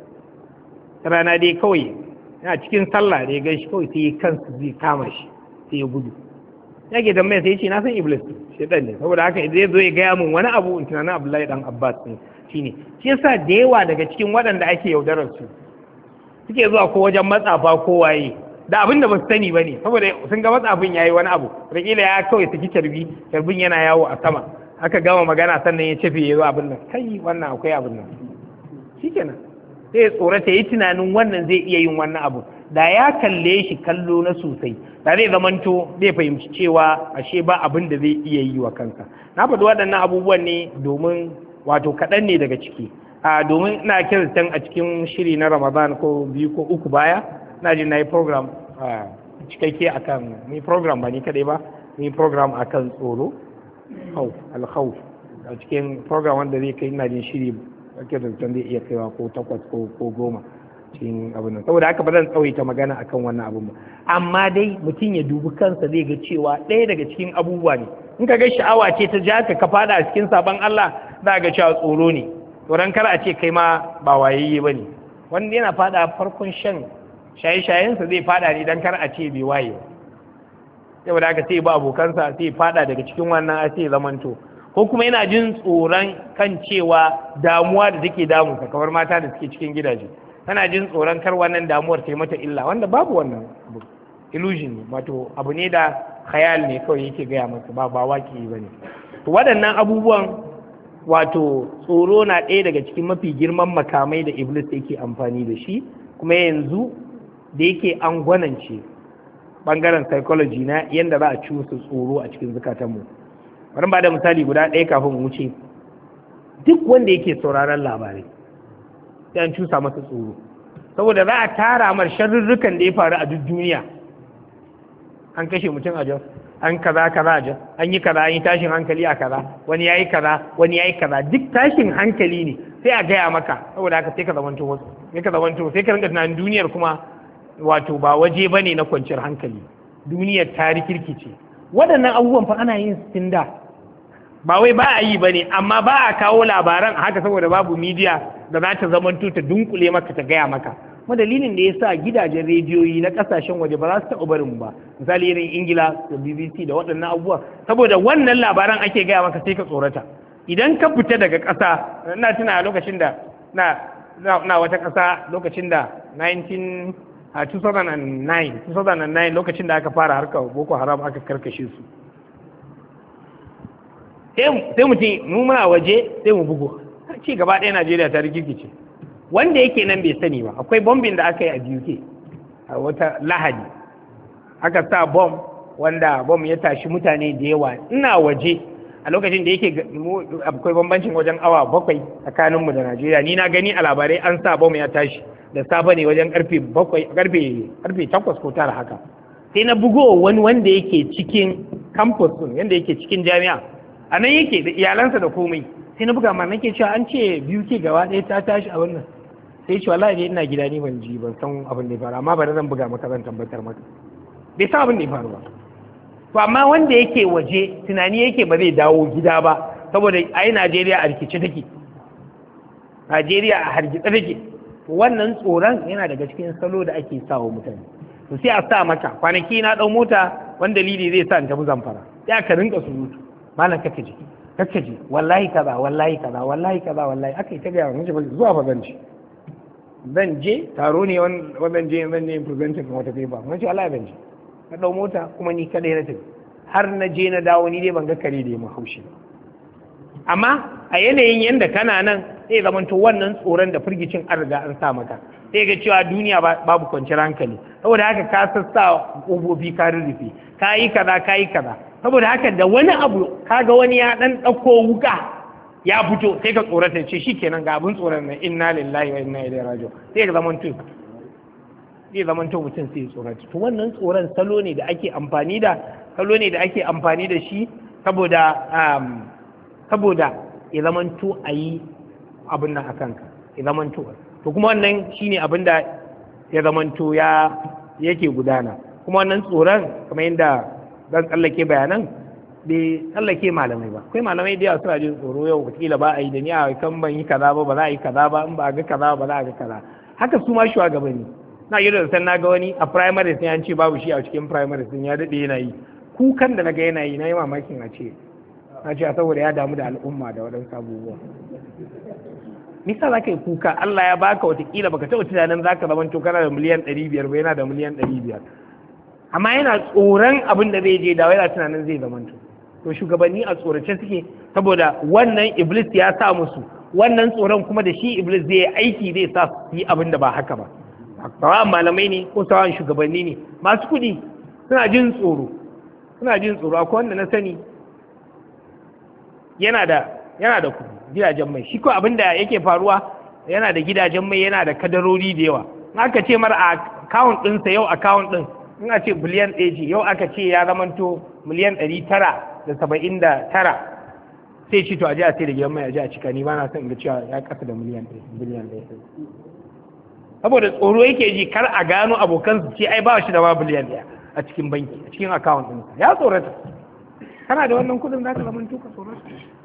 rana dai kawai yana cikin sallah da ya gaishe kawai sai kansu zai kama shi sai ya gudu yake tambaya sai ya ce na san Iblis shedan ne saboda haka zai zo ya gaya min wani abu in tunanin Abdullahi dan Abbas ne shine shi yasa da yawa daga cikin waɗanda ake yaudarar su suke zuwa ko wajen matsafa ko waye da abin da ba su sani ba ne saboda sun ga matsafin yayi wani abu wataƙila ya kawai saki carbin yana yawo a sama aka gama magana sannan ya cefe ya zo abin nan kai wannan akwai abin nan shikenan sai ya tsorata yi tunanin wannan zai iya yin wannan abu da ya kalle shi kallo na sosai da zai zamanto zai fahimci cewa ashe ba abin da zai iya yi wa kansa na faɗi waɗannan abubuwan ne domin wato kaɗan ne daga ciki domin ina kirtan a cikin shiri na Ramadan ko 2 ko 3 baya na ji na yi program cikakke akan ni program ba ni kadai ba ni program akan tsoro al-khawf a cikin program wanda zai kai ina jin shiri kirtan zai iya kaiwa ko 8 ko 10 cikin abin nan saboda haka ba zan tsawaita magana akan wannan abun ba amma dai mutum ya dubi kansa zai ga cewa ɗaya daga cikin abubuwa ne in ka ga sha'awa ce ta ja ka fada a cikin sabon Allah za ga cewa tsoro ne tsoron kar a ce kai ma ba wayayye ba ne wanda yana fada farkon shan shaye-shayensa zai fada ne don kar a ce bai waye ba saboda haka sai ba abokansa sai fada daga cikin wannan a sai zamanto ko kuma yana jin tsoron kan cewa damuwa da take damunsa kamar mata da suke cikin gidaje tana jin tsoron kar wannan damuwar ta yi mata illa wanda babu wannan abu illusion ne wato abu ne da khayal ne kawai yake gaya masa ba waki ba ne to waɗannan abubuwan wato tsoro na ɗaya daga cikin mafi girman makamai da iblis yake amfani da shi kuma yanzu da yake an gwanance ɓangaren psychology na yadda za a cusa tsoro a cikin zukatanmu bari ba da misali guda ɗaya kafin wuce duk wanda yake sauraron labarai sai an cusa masa tsoro saboda za a tara mar sharrurrukan da ya faru a duk duniya an kashe mutum a Jos an kaza a Jos an yi kaza an yi tashin hankali a kaza wani yayi kaza wani yayi kaza duk tashin hankali ne sai a gaya maka saboda haka sai ka zamanto sai ka rinka tunanin duniyar kuma wato ba waje bane na kwanciyar hankali duniyar ta rikirkice waɗannan abubuwan fa ana yin sun da ba wai ba a yi bane amma ba a kawo labaran haka saboda babu media da za ta zamanto ta dunkule maka ta gaya maka kuma dalilin da ya sa gidajen rediyoyi na kasashen waje ba za su taɓa barin ba misali irin Ingila da BBC da waɗannan abubuwa saboda wannan labaran ake gaya maka sai ka tsorata idan ka fita daga ƙasa ina tuna lokacin da na wata ƙasa lokacin da a 2009 lokacin da aka fara harkar boko haram aka karkashe su, sai mutum mu muna waje sai mu bugu ci gaba ɗaya Najeriya ta rikikice. Wanda yake nan bai sani ba, akwai bombin da aka yi a UK a wata Lahadi, aka sa bom wanda bom ya tashi mutane da yawa. Ina waje a lokacin da yake akwai bambancin wajen awa 7 tsakaninmu da Najeriya. Ni na gani a labarai an sa bom ya tashi da safe ne wajen karfe 8 ko 9 haka. Sai na bugo wani wanda yake cikin campus din, yanda yake cikin jami'a, a nan yake da iyalansa da komai. Sai na buga ma nake cewa an ce biyu ke gaba ɗaya ta tashi a wannan. Sai ce wallahi ina gida ni ban ji ban san abin da ya faru, amma bari zan buga maka zan tabbatar maka. Bai san abin da ya faru ba. To amma wanda yake waje tunani yake ba zai dawo gida ba, saboda ai Najeriya a rikice take. Najeriya a hargitse take. Wannan tsoron yana daga cikin salo da ake sawa mutane. To sai a sa maka kwanaki na ɗau mota wani dalili zai sa in tafi Zamfara. Sai aka rinka surutu. Malam kake ji wallahi kaza aka yi ta gaya wani ba zuwa ba zan je taro ne wannan je zan ne presenting kan wata paper mun ce wallahi zan je na dau mota kuma ni kadai na tafi har na je na dawo ni dai ban ga kare da ya haushi ba. Amma a yanayin yanda kana nan sai zaman to wannan tsoron da firgicin an riga an sa maka, sai ga cewa duniya babu kwanciyar hankali, saboda haka ka sassa ƙofofi ka rurrufe ka yi kaza, saboda haka da wani abu kaga wani ya dan ɗauko wuka ya fito sai ka tsorata ce shikenan ga abin tsoron nan inna lillahi wa inna ilaihi raji'un, sai ka zaman to mutum sai ya tsorata. To wannan tsoron salo ne da ake amfani da shi saboda ya zamanto a yi abin nan a kanka ya zamanto. To kuma wannan shine abin da ya zamanto yake gudana. Kuma wannan tsoron kamar yadda zan tsallake bayanan bai tsallake malamai ba. Akwai malamai da yawa suna jin tsoro yau wataƙila ba a yi da ni a kan ban yi kaza ba za a yi kaza ba, in ba a ga kaza ba za a ga kaza. Haka su ma shugabanni na yi da san na ga wani a primary sun an ce babu shi a cikin primary sun ya daɗe yana yi. Kukan da na ga yana yi na yi mamakin a ce saboda ya damu da al'umma da waɗansu abubuwa. Nisa za ka yi kuka Allah ya baka watakila baka taɓa tunanin za ka zamanto kana da miliyan 500 ba, yana da miliyan 500, amma yana tsoron abin da zai je da yana tunanin zai zamanto. To shugabanni a tsorace suke saboda wannan iblis ya sa musu wannan tsoron, kuma da shi iblis zai aiki zai sa su yi abin da ba haka ba. Sawan malamai ne ko sawan shugabanni ne, masu kuɗi suna jin tsoro. Akwai wanda na sani yana da kuɗi, gidajen mai, shi ko abin da yake faruwa yana da gidajen mai, yana da kadarori da yawa. In aka ce mara a account ɗinsa yau account ɗin in a ce biliyan 1 yau aka ce ya zamanto miliyan 979, sai ci to a je a sai da gidan mai a je a cika, ni ba na son in ga cewa ya kasa da biliyan 1. Saboda tsoro yake ji kar a gano abokansu ce ai ba shi da ba biliyan 1 a cikin banki, a cikin account ɗinsa, ya tsorata. Kana da wannan kudin za ka zamanto ka tsorata.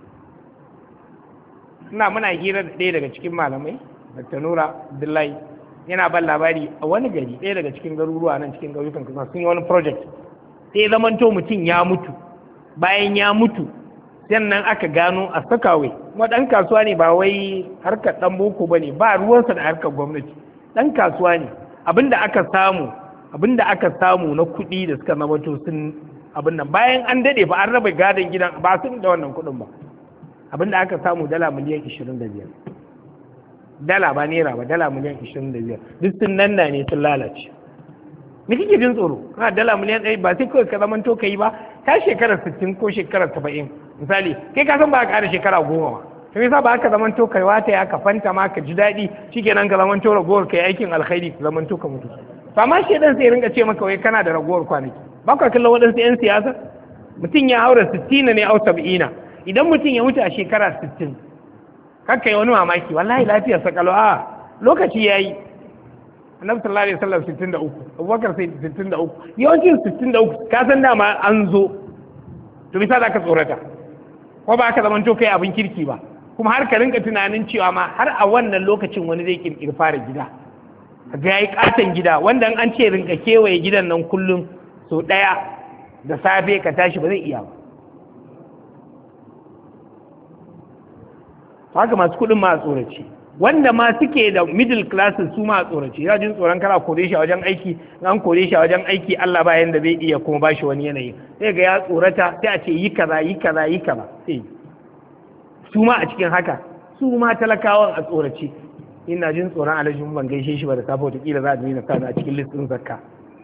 Muna hira da ɗaya daga cikin malamai, Dr. Nura Abdullahi, yana ban labari a wani gari ɗaya daga cikin garuruwa nan cikin garurukan kuma sun yi wani project, sai zamanto mutum ya mutu. Bayan ya mutu sannan aka gano a Sakawai, kuma ɗan kasuwa ne, ba wai harkar ɗan boko ba ne, ba ruwansa da harkar gwamnati, ɗan kasuwa ne. Abinda aka samu na kuɗi da suka zamanto sun abin nan, bayan an daɗe ba an raba gadon gidan ba sun da wannan kuɗin ba. Abinda aka samu dala miliyan 25, dala ba naira ba, dala miliyan 25, duk sun nan ne sun lalace. Me kike jin tsoro? Kana dala miliyan 1 ba sai kawai ka zaman to kai ba, ta shekarar 60 ko shekarar 70 misali, kai ka san ba ka ƙara shekara 10 ba, to me yasa ba ka zaman to kai wata ya ka fanta ma ka ji daɗi, shikenan ka zaman to ragowar kai aikin alkhairi ka zaman to ka mutu. To amma shedan sai ringa ce maka wai kana da ragowar kwanaki. Ba ka kallon waɗansu 'yan siyasa, mutum ya haura 60 ne au 70, idan mutum ya mutu a shekara 60 kakka yi wani mamaki, wallahi lafiyar sakalo a lokaci ya yi. Annabi sallallahu alaihi wasallam 63, Abubakar sai 63, yawancin 63 ka san dama an zo, to bisa da ka tsorata ko ba ka zaman to kai abin kirki ba, kuma har ka rinka tunanin cewa ma har a wannan lokacin wani zai kirkiri fara gida, ga yayi katon gida wanda an ce rinka kewaye gidan nan kullum so ɗaya da safe ka tashi ba zai iya ba. Haka masu kuɗin ma a tsorace, wanda ma suke da middle classes su ma tsorace ya jin tsoron kara kore shi a wajen aiki, an kore shi a wajen aiki Allah ba yanda zai iya kuma ba shi wani yanayi, sai ga ya tsorata, sai a ce yi kaza yi kaza yi kaza, sai su ma a cikin haka su ma talakawan a tsorace, ina jin tsoron alhajin ban gaishe shi ba da safe wataƙila za a nuna sani a cikin listin zakka,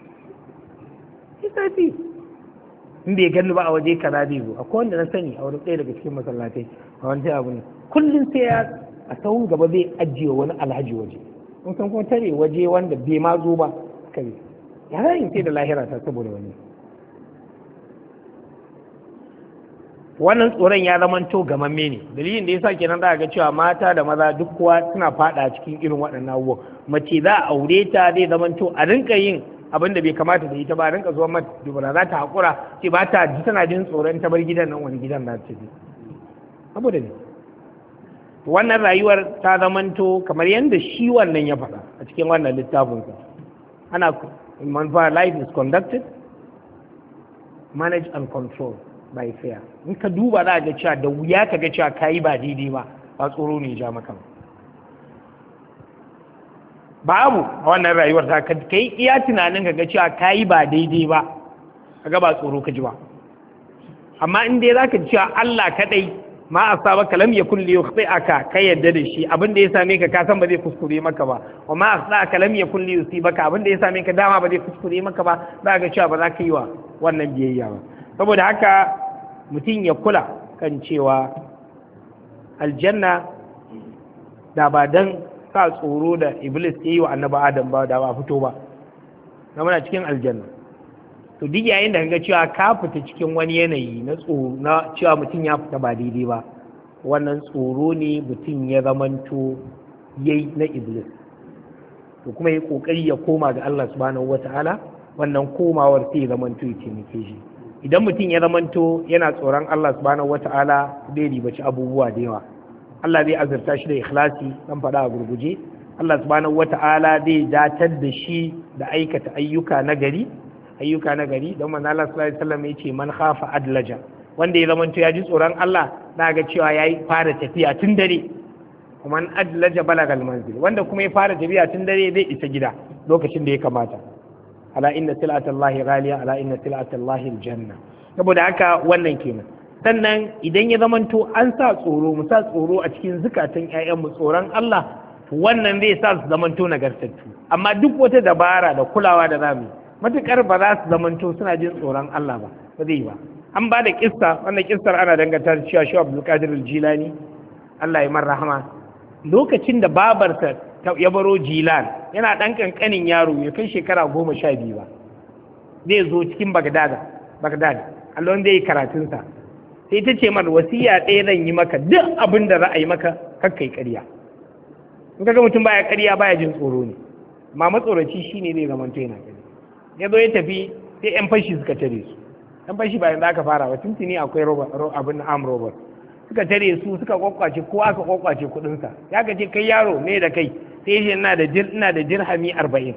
isafi inda ya gani ba a waje kaza zai zo. Akwai wanda na sani a wani ɗaya daga cikin masallatai a wani abu ne kullum sai ya a tsawon gaba zai ajiye wani alhaji waje, in san kuma tare waje wanda bai ma zo ba kare ya rayin sai da lahira ta saboda wani. Wannan tsoron ya zamanto gamamme ne, dalilin da yasa kenan za ga cewa mata da maza duk kowa suna fada cikin irin waɗannan abubuwan. Mace za a aure ta zai zamanto a rinka yin abin da bai kamata da ita ba, a rinka zuwa mata dubura, za ta haƙura ce ba ta ji tana jin tsoron ta bar gidan nan, wani gidan za ta je saboda ne. Wannan rayuwar ta zamanto kamar yadda shi wannan ya faɗa a cikin wannan littafinsa, ana manfa life is conducted, managed and controlled by fear. In ka duba za ga cewa da wuya ka ga cewa kayi ba daidai ba, ba tsoro ne ja maka babu a wannan rayuwar ta kai iya tunanin ka ga cewa kayi ba daidai ba, kaga ba tsoro ka ji ba. Amma in dai zaka ji cewa Allah kadai ma asabaka lam yakun li yukhti'aka kai yadda da shi, abin da ya same ka ka san ba zai kuskure maka ba, wa ma asaka lam yakun li yusibaka, abin da ya same ka dama ba zai kuskure maka ba, za ga cewa ba za ka yi wa wannan biyayya ba. Saboda haka mutum ya kula kan cewa aljanna da ba dan sa tsoro da iblis ya yi wa annabi adam ba da ba fito ba, na muna cikin aljanna. To duk yayin da kaga cewa ka fita cikin wani yanayi na tsoro na cewa mutum ya fita ba daidai ba, wannan tsoro ne mutum ya zamanto yayi na iblis, to kuma yi kokari ya koma ga Allah subhanahu wataala, wannan komawar sai ya zamanto ya taimake shi. Idan mutum ya zamanto yana tsoron Allah subhanahu wataala zai ribaci abubuwa da yawa. Allah zai azurta shi da ikhlasi, dan faɗa a gurguje. Allah subhanahu wataala zai datar da shi da aikata ayyuka na gari, don manzo Allah sallallahu alaihi wasallam yace man khafa adlaja, wanda ya zamanto ya ji tsoron Allah na ga cewa yayi fara tafiya tun dare, kuma adlaja balagal manzil, wanda kuma ya fara tafiya tun dare zai isa gida lokacin da ya kamata. Ala inna sil'atallahi ghaliya, ala inna sil'atallahi aljanna. Saboda haka wannan kenan. Sannan idan ya zamanto an sa tsoro, mu sa tsoro a cikin zukatan ƴaƴanmu, tsoron Allah, wannan zai sa su zamanto nagartattu. Amma duk wata dabara da kulawa da zamu matukar ba za su zamanto suna jin tsoron Allah ba, ba zai ba. An ba da kissa, wannan kissar ana danganta da cewa Shehu Abdul Qadir Al-Jilani, Allah ya rahama, lokacin da babarsa ya baro Jilan, yana ɗan ƙanƙanin yaro, ya kai shekara 12 ba, zai zo cikin Bagdad, Allah zai yi karatunsa, sai ta ce mar wasiya ɗaya zan yi maka, duk abin da za a yi maka kakkai ƙarya. In kaga mutum baya ƙarya baya jin tsoro ne, amma matsoraci shine zai zamanto yana ƙarya. Ya zo ya tafi sai 'yan fashi suka tare su, 'yan fashi bayan da aka fara ba, tuntuni akwai abin arm robot, suka tare su suka kwakwace, ko aka kwakwace kuɗinsa. Ya ka ce kai yaro ne da kai, sai ya ina da dirhami 40.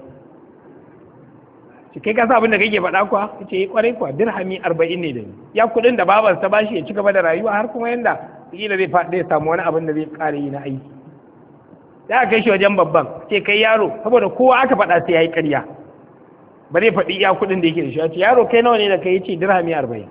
Kai ka sa abin da kake faɗa kuwa? Ya ce kwarai kuwa, dirhami 40 ne da ni. Ya kuɗin da babar ta bashi ya ci gaba da rayuwa har kuma yanda kila zai samu wani abin da zai ƙara yi na aiki. Ya aka kai shi wajen babban, ce kai yaro, saboda kowa aka faɗa sai ya yi ƙarya, ba zai faɗi iya kuɗin da yake da shi. Ya ce yaro kai nawa ne da kai? Ya ce dirhami 40.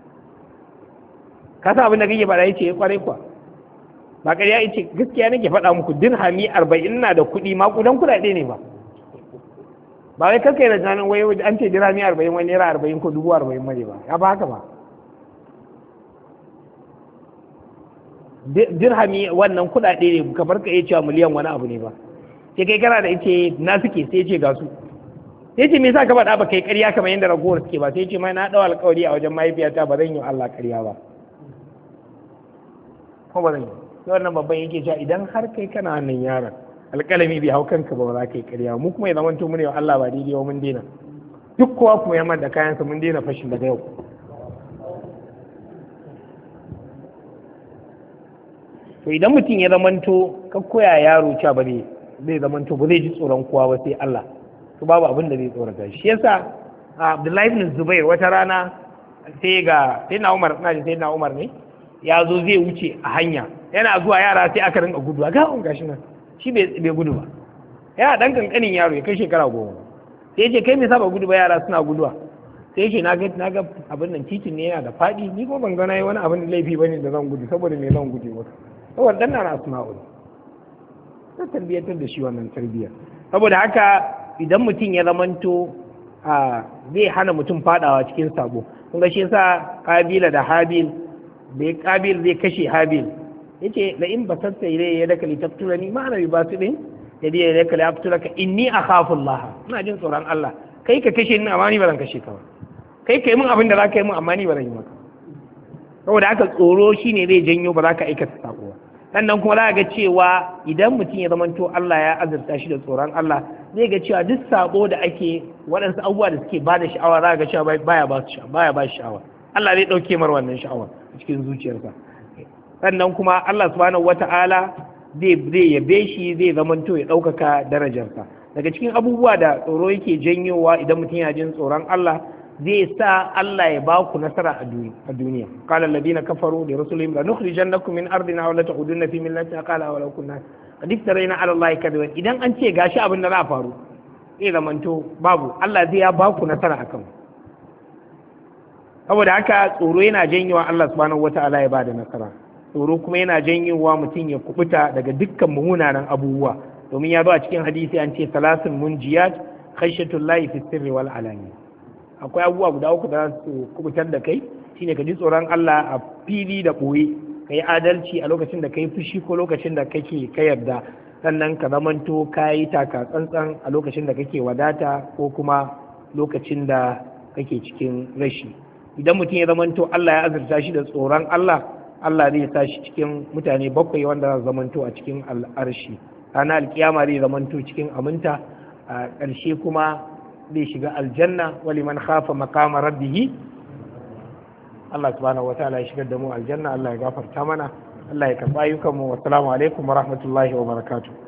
Ka sa abin da kake faɗa? Ya ce kwarai kuwa. Ba ƙarya, ya ce gaskiya nake faɗa muku, dirhami 40 na da kuɗi, maƙudan kuɗaɗe ne ba. Ba wai kanka yana tunanin wai an ce dirhami 40 wai naira 40 ko 40 mane ba, ya ba haka ba. Dirhami wannan kuɗaɗe ne, kamar ka iya cewa miliyan wani abu ne ba. Sai kai kana da ice na suke, sai ce ga su. Sai ce me yasa ka faɗa ba kai ƙarya kamar yadda ragowar suke ba? Sai ce mai na ɗau alƙawari a wajen mahaifiyata ba zan yi Allah ƙarya ba. Ko ba zan yi. Sai wannan babban yake cewa idan har kai kana wannan yaron, alƙalami bai hau kanka ba za ka yi ƙarya. Mu kuma ya zama to mu ne wa Allah ba daidai ba, mun daina. Duk kowa kuma ya da kayansa, mun daina fashin daga yau. To idan mutum ya zamanto ka koya yaro cewa ba zai zamanto ba zai ji tsoron kowa ba sai Allah, to babu abin da zai tsorata shi. Yasa Abdullahi ibn Zubair wata rana sai na Umar ne ya zo zai wuce a hanya, yana zuwa yara sai aka rinka gudu, ga gashi nan shi bai gudu ba, ya dan kankanin yaro ya kai shekara 10 sai ya ce kai me sa ba gudu ba, yara suna guduwa, sai ya ce na ga abin nan titin ne yana da faɗi, ni ko ban ga nayi wani abin da laifi bane da zan gudu, saboda me zan gudu maka, saboda dan na Asma'u ta tarbiyyatar da shi wannan tarbiyyar. Saboda haka idan mutum ya zamanto zai hana mutum fadawa cikin sabo, kun ga shi yasa Kabila da Habil, da Kabil zai kashe Habil, yace la in basatta ilayya yadaka litaqtulani ma ana bibasidin yadi yadaka li aqtulaka inni akhafu Allah, ina jin tsoron Allah, kai ka kashe ni amma ni ba zan kashe ka ba, kai kai mun abin da za ka yi mun amma ni ba zan yi maka. Saboda haka tsoro shine zai janyo ba za ka aikata sabo ba. Sannan kuma za ga cewa idan mutum ya zamanto Allah ya azurta shi da tsoron Allah, zai ga cewa duk sabo da ake waɗansu abubuwa da suke bada sha'awa, za ga cewa baya ba shi sha'awa, Allah zai ɗauke mar wannan sha'awa a cikin zuciyarsa. Sannan kuma Allah subhanahu wata'ala zai yabe shi, zai zamanto ya ɗaukaka darajarsa. Daga cikin abubuwa da tsoro yake janyowa idan mutum yana jin tsoron Allah, zai sa Allah ya ba ku nasara a duniya. Qala alladhina kafaru li rusulihim la nukhrijannakum min ardina aw la ta'udunna fi millatina qala wa law kunna qad iftarayna 'ala Allahi kadiban. Idan an ce gashi abin da za a faru, zai zamanto babu, Allah zai ya ba ku nasara akan. Saboda haka tsoro yana janyowa Allah subhanahu wata'ala ya ba da nasara. Tsoro kuma yana janyowa mutum ya kubuta daga dukkan munanan abubuwa, domin ya zo a cikin hadisi an ce salasun munjiyat khashiyatullahi fi sirri wal alani. Akwai abubuwa guda 3 da su kubutar da kai, shine ka ji tsoron Allah a fili da ɓoye, ka yi adalci a lokacin da ka yi fushi ko lokacin da kake ka yarda, sannan ka zamanto ka yi taka tsantsan a lokacin da kake wadata ko kuma lokacin da kake cikin rashi. Idan mutum ya zamanto Allah ya azurta shi da tsoron Allah, Allah zai sa shi cikin mutane 7 wanda za su zamanto a cikin al'arshi. Ranar alkiyama zai zamanto cikin aminta, a ƙarshe kuma zai shiga aljanna, wali man khafa maqama rabbih. Allah subhanahu wataala ya shigar da mu aljanna, Allah ya gafarta mana, Allah ya karba ayyukan mu. Assalamu alaikum wa rahmatullahi wa barakatuh.